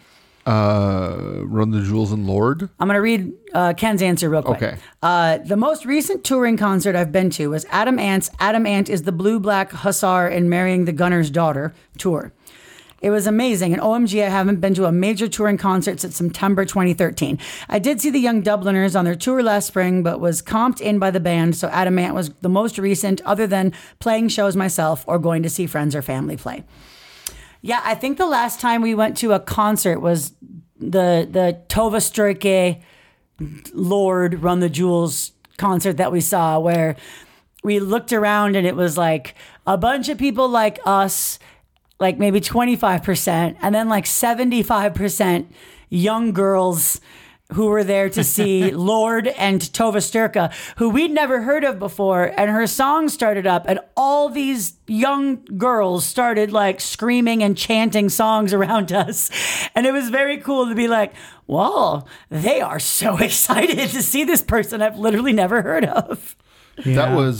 Run the Jewels and Lord? I'm going to read Ken's answer real quick. Okay. The most recent touring concert I've been to was Adam Ant's Adam Ant is the Blue Black Hussar in Marrying the Gunner's Daughter tour. It was amazing. And OMG, I haven't been to a major touring concert since September 2013. I did see the Young Dubliners on their tour last spring, but was comped in by the band. So Adam Ant was the most recent, other than playing shows myself or going to see friends or family play. Yeah, I think the last time we went to a concert was the Tova Strike Lord Run the Jewels concert that we saw, where we looked around and it was like a bunch of people like us, like maybe 25%, and then like 75% young girls who were there to see Lord and Tova Sturka, who we'd never heard of before. And her song started up, and all these young girls started like screaming and chanting songs around us. And it was very cool to be like, whoa, they are so excited to see this person I've literally never heard of. Yeah. That was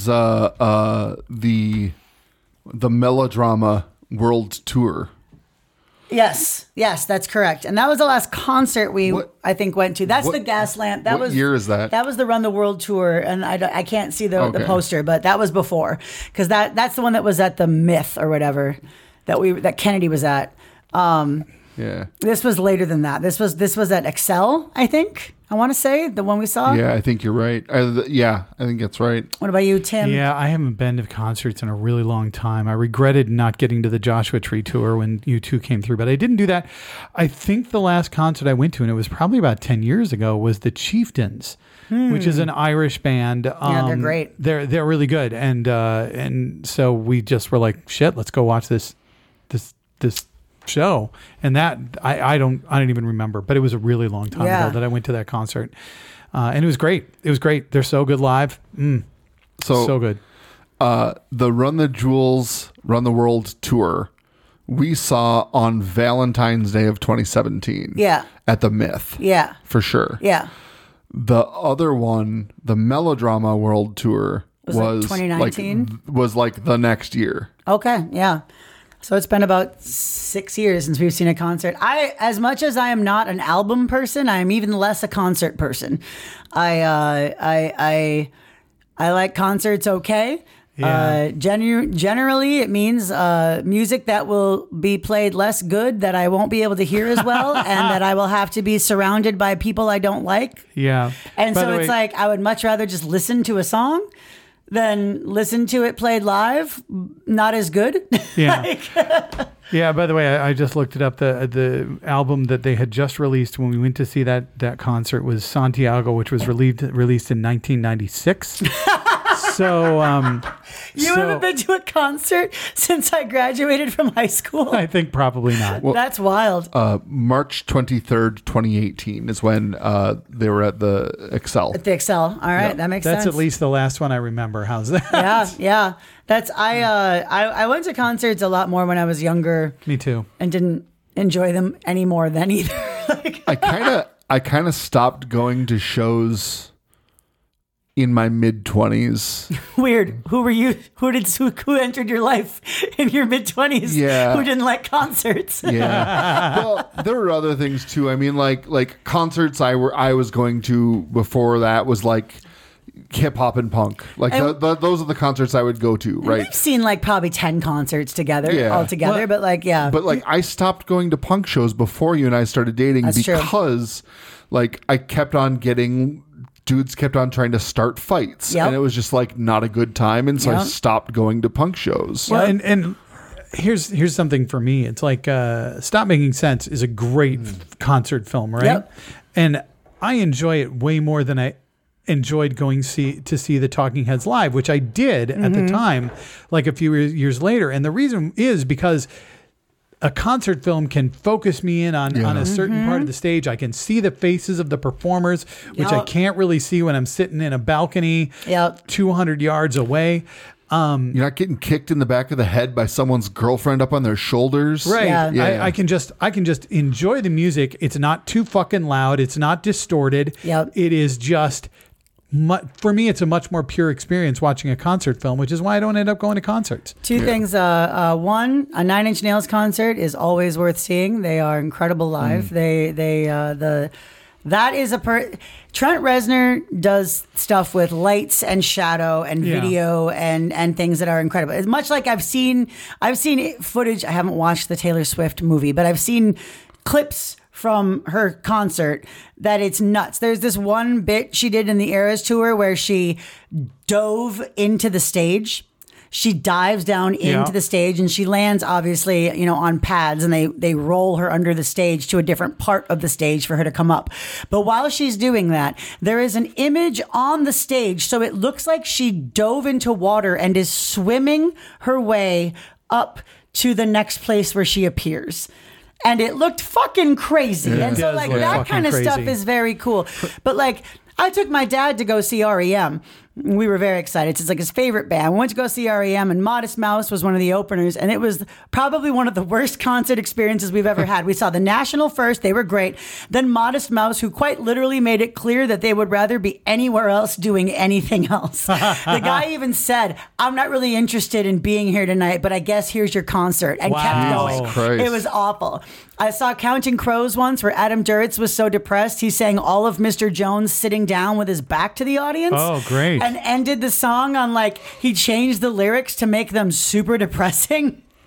the Melodrama World Tour. Yes, that's correct. And that was the last concert I think went to. That's the Gaslamp. What year is that? That was the Run the World Tour, and I can't see the poster, but that was before, because that's the one that was at the Myth or whatever that Kennedy was at. Yeah. This was later than that. This was at Excel, I think. I want to say the one we saw. Yeah, I think you're right. I think that's right. What about you, Tim? Yeah, I haven't been to concerts in a really long time. I regretted not getting to the Joshua Tree tour when U2 came through, but I didn't do that. I think the last concert I went to, and it was probably about 10 years ago, was the Chieftains, which is an Irish band. Yeah, they're great. They're really good, and so we just were like, shit, let's go watch this show. And that I don't even remember, but it was a really long time ago that I went to that concert, and it was great. They're so good live. So good. The Run the Jewels, Run the World tour we saw on Valentine's Day of 2017. Yeah. At the Myth. Yeah. For sure. Yeah. The other one, the Melodrama World Tour, was 2019? was like the next year. Okay, yeah. So it's been about 6 years since we've seen a concert. As much as I am not an album person, I am even less a concert person. I like concerts. Okay. Yeah. Generally, it means music that will be played less good, that I won't be able to hear as well, and that I will have to be surrounded by people I don't like. Yeah. And By so the it's way- like I would much rather just listen to a song than listen to it played live. Not as good. Yeah. Yeah, by the way, I just looked it up. The album that they had just released when we went to see that concert was Santiago, which was released in 1996. So You haven't been to a concert since I graduated from high school? I think probably not. That's wild. March 23rd, 2018 is when they were at the Excel. At the Excel. All right, that makes That's sense. at least the last one I remember. How's that? Yeah. That's I went to concerts a lot more when I was younger Me too. and didn't enjoy them any more then either. I kind of stopped going to shows in my mid 20s. Weird. Who were you? Who entered your life in your mid 20s? Yeah. Who didn't like concerts? Yeah. Well, there were other things too. I mean, like concerts I was going to before that was like hip hop and punk. Like those are the concerts I would go to, right? We've seen like probably 10 concerts together, Yeah. all together, but like, yeah. But like I stopped going to punk shows before you and I started dating That's true. because like I kept on getting dudes kept on trying to start fights Yep. and it was just like not a good time, and so I Yep. stopped going to punk shows. Well, and here's something for me. It's like Stop Making Sense is a great concert film, right? Yep. And I enjoy it way more than I enjoyed going to see the Talking Heads live, which I did at the time, like a few years later. And the reason is because a concert film can focus me in on a certain part of the stage. I can see the faces of the performers, which I Yep. can't really see when I'm sitting in a balcony Yep. 200 yards away. You're not getting kicked in the back of the head by someone's girlfriend up on their shoulders. Right. Yeah. Yeah. I can just enjoy the music. It's not too fucking loud. It's not distorted. Yep. It is just for me, it's a much more pure experience watching a concert film, which is why I don't end up going to concerts. Two things. One, a Nine Inch Nails concert is always worth seeing. They are incredible live. That is Trent Reznor does stuff with lights and shadow and Yeah. video and things that are incredible. It's much like I've seen footage. I haven't watched the Taylor Swift movie, but I've seen clips from her concert that it's nuts. There's this one bit she did in the Eras tour where she dove into the stage. She dives down into the stage and she lands obviously, on pads, and they roll her under the stage to a different part of the stage for her to come up. But while she's doing that, there is an image on the stage. So it looks like she dove into water and is swimming her way up to the next place where she appears. And it looked fucking crazy. Yeah. And so It does like look that fucking kind of stuff crazy. is very cool. But like I took my dad to go see REM. We were very excited. It's like his favorite band. We went to go see REM, and Modest Mouse was one of the openers, and it was probably one of the worst concert experiences we've ever had. We saw The National first. They were great. Then Modest Mouse, who quite literally made it clear that they would rather be anywhere else doing anything else. The guy even said, I'm not really interested in being here tonight, but I guess here's your concert, and kept Wow. going. Jesus Christ. It was awful. I saw Counting Crows once where Adam Duritz was so depressed he sang all of Mr. Jones sitting down with his back to the audience. Oh, great. And ended the song on he changed the lyrics to make them super depressing.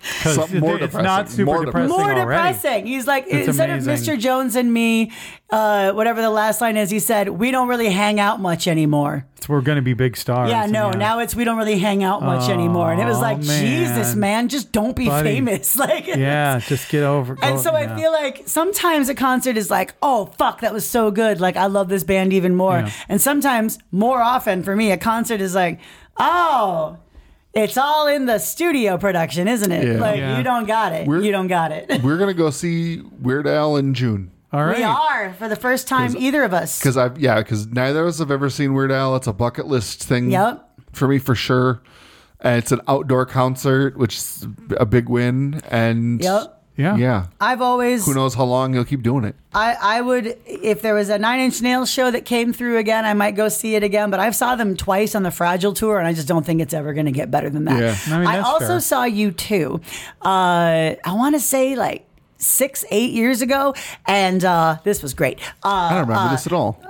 'Cause Something more it's not depressing. super More depressing More already. depressing. He's like, It's instead amazing. of Mr. Jones and me, whatever the last line is, he said, we don't really hang out much anymore. We're going to be big stars. Yeah, and no, now it's we don't really hang out much anymore. And it was like, man. Jesus, man, just don't be Buddy. famous. Like, Yeah, just get over. And so I feel like sometimes a concert is like, oh, fuck, that was so good. Like, I love this band even more. Yeah. And sometimes, more often for me, a concert is like, oh, it's all in the studio production, isn't it? Yeah. Like, Yeah. you don't got it. You don't got it. We're gonna go see Weird Al in June. All right. We are, for the first time, either of us. Because neither of us have ever seen Weird Al. It's a bucket list thing. Yep. For me, for sure. And it's an outdoor concert, which is a big win. And Yep. Yeah. yeah. I've always, Who knows how long he'll keep doing it? I would, if there was a Nine Inch Nails show that came through again, I might go see it again. But I've saw them twice on the Fragile tour, and I just don't think it's ever going to get better than that. Yeah. I mean, I that's also fair. saw U2. I want to say like 6-8 years ago, and this was great. I don't remember this at all.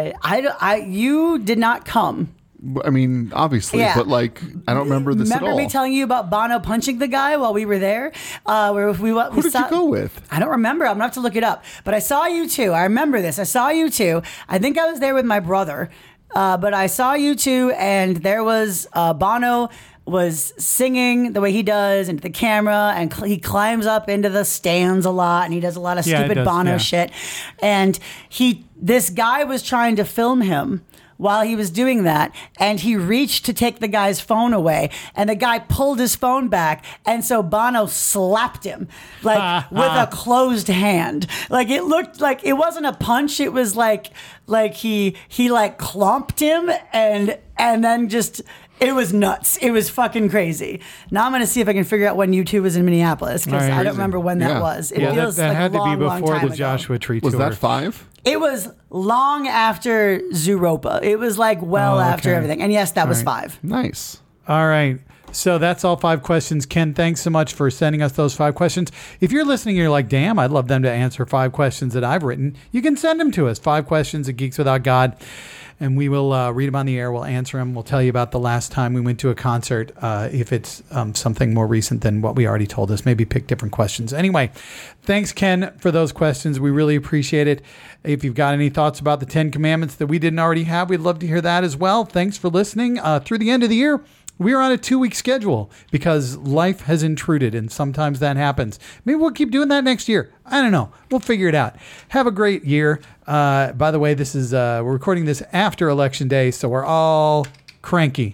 You did not come. I mean, obviously, Yeah. but like, I don't remember this Remember at all. me telling you about Bono punching the guy while we were there? Who did you go with? I don't remember. I'm gonna have to look it up. But I saw U2. I remember this. I saw U2. I think I was there with my brother. But I saw U2, and there was Bono was singing the way he does into the camera, and he climbs up into the stands a lot, and he does a lot of Yeah, he stupid does, Bono yeah. shit. And this guy was trying to film him while he was doing that, and he reached to take the guy's phone away, and the guy pulled his phone back, and so Bono slapped him like with a closed hand. Like, it looked like it wasn't a punch, it was like he like clomped him, and then just, it was nuts. It was fucking crazy. Now I'm going to see if I can figure out when U2 was in Minneapolis, because All right. I don't remember when that Yeah. was. It Yeah, feels that like had to be long, long before time the ago. Joshua Tree Was tour. that 5? It was long after Zooropa. It was like well after okay. everything. And yes, that was right. 5. Nice. All right. So that's all 5 questions. Ken, thanks so much for sending us those 5 questions. If you're listening and you're like, damn, I'd love them to answer 5 questions that I've written, you can send them to us. 5 questions at Geeks Without God. And we will read them on the air. We'll answer them. We'll tell you about the last time we went to a concert, if it's something more recent than what we already told us. Maybe pick different questions. Anyway, thanks, Ken, for those questions. We really appreciate it. If you've got any thoughts about the 10 Commandments that we didn't already have, we'd love to hear that as well. Thanks for listening. Through the end of the year, we are on a 2-week schedule because life has intruded, and sometimes that happens. Maybe we'll keep doing that next year. I don't know. We'll figure it out. Have a great year. By the way, this is we're recording this after Election Day, so we're all cranky.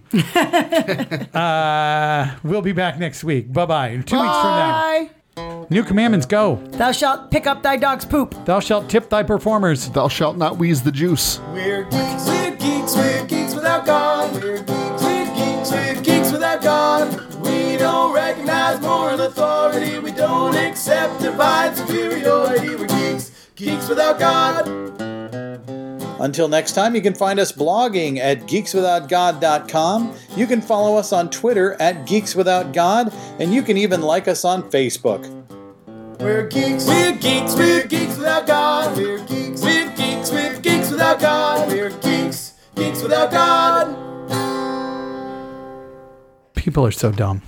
We'll be back next week. Bye-bye. In 2 weeks from now. Bye. New commandments go. Thou shalt pick up thy dog's poop. Thou shalt tip thy performers. Thou shalt not wheeze the juice. We're geeks, we're geeks, we're geeks without God. We're geeks, we're geeks, we're geeks without God. We don't recognize moral authority. We don't accept divine superiority. We're geeks, geeks without God. Until next time, you can find us blogging at geekswithoutgod.com. You can follow us on Twitter at geekswithoutgod, and you can even like us on Facebook. We're geeks, we're geeks, we're geeks without God. We're geeks, we're geeks, we're geeks without God. We're geeks, geeks without God. People are so dumb.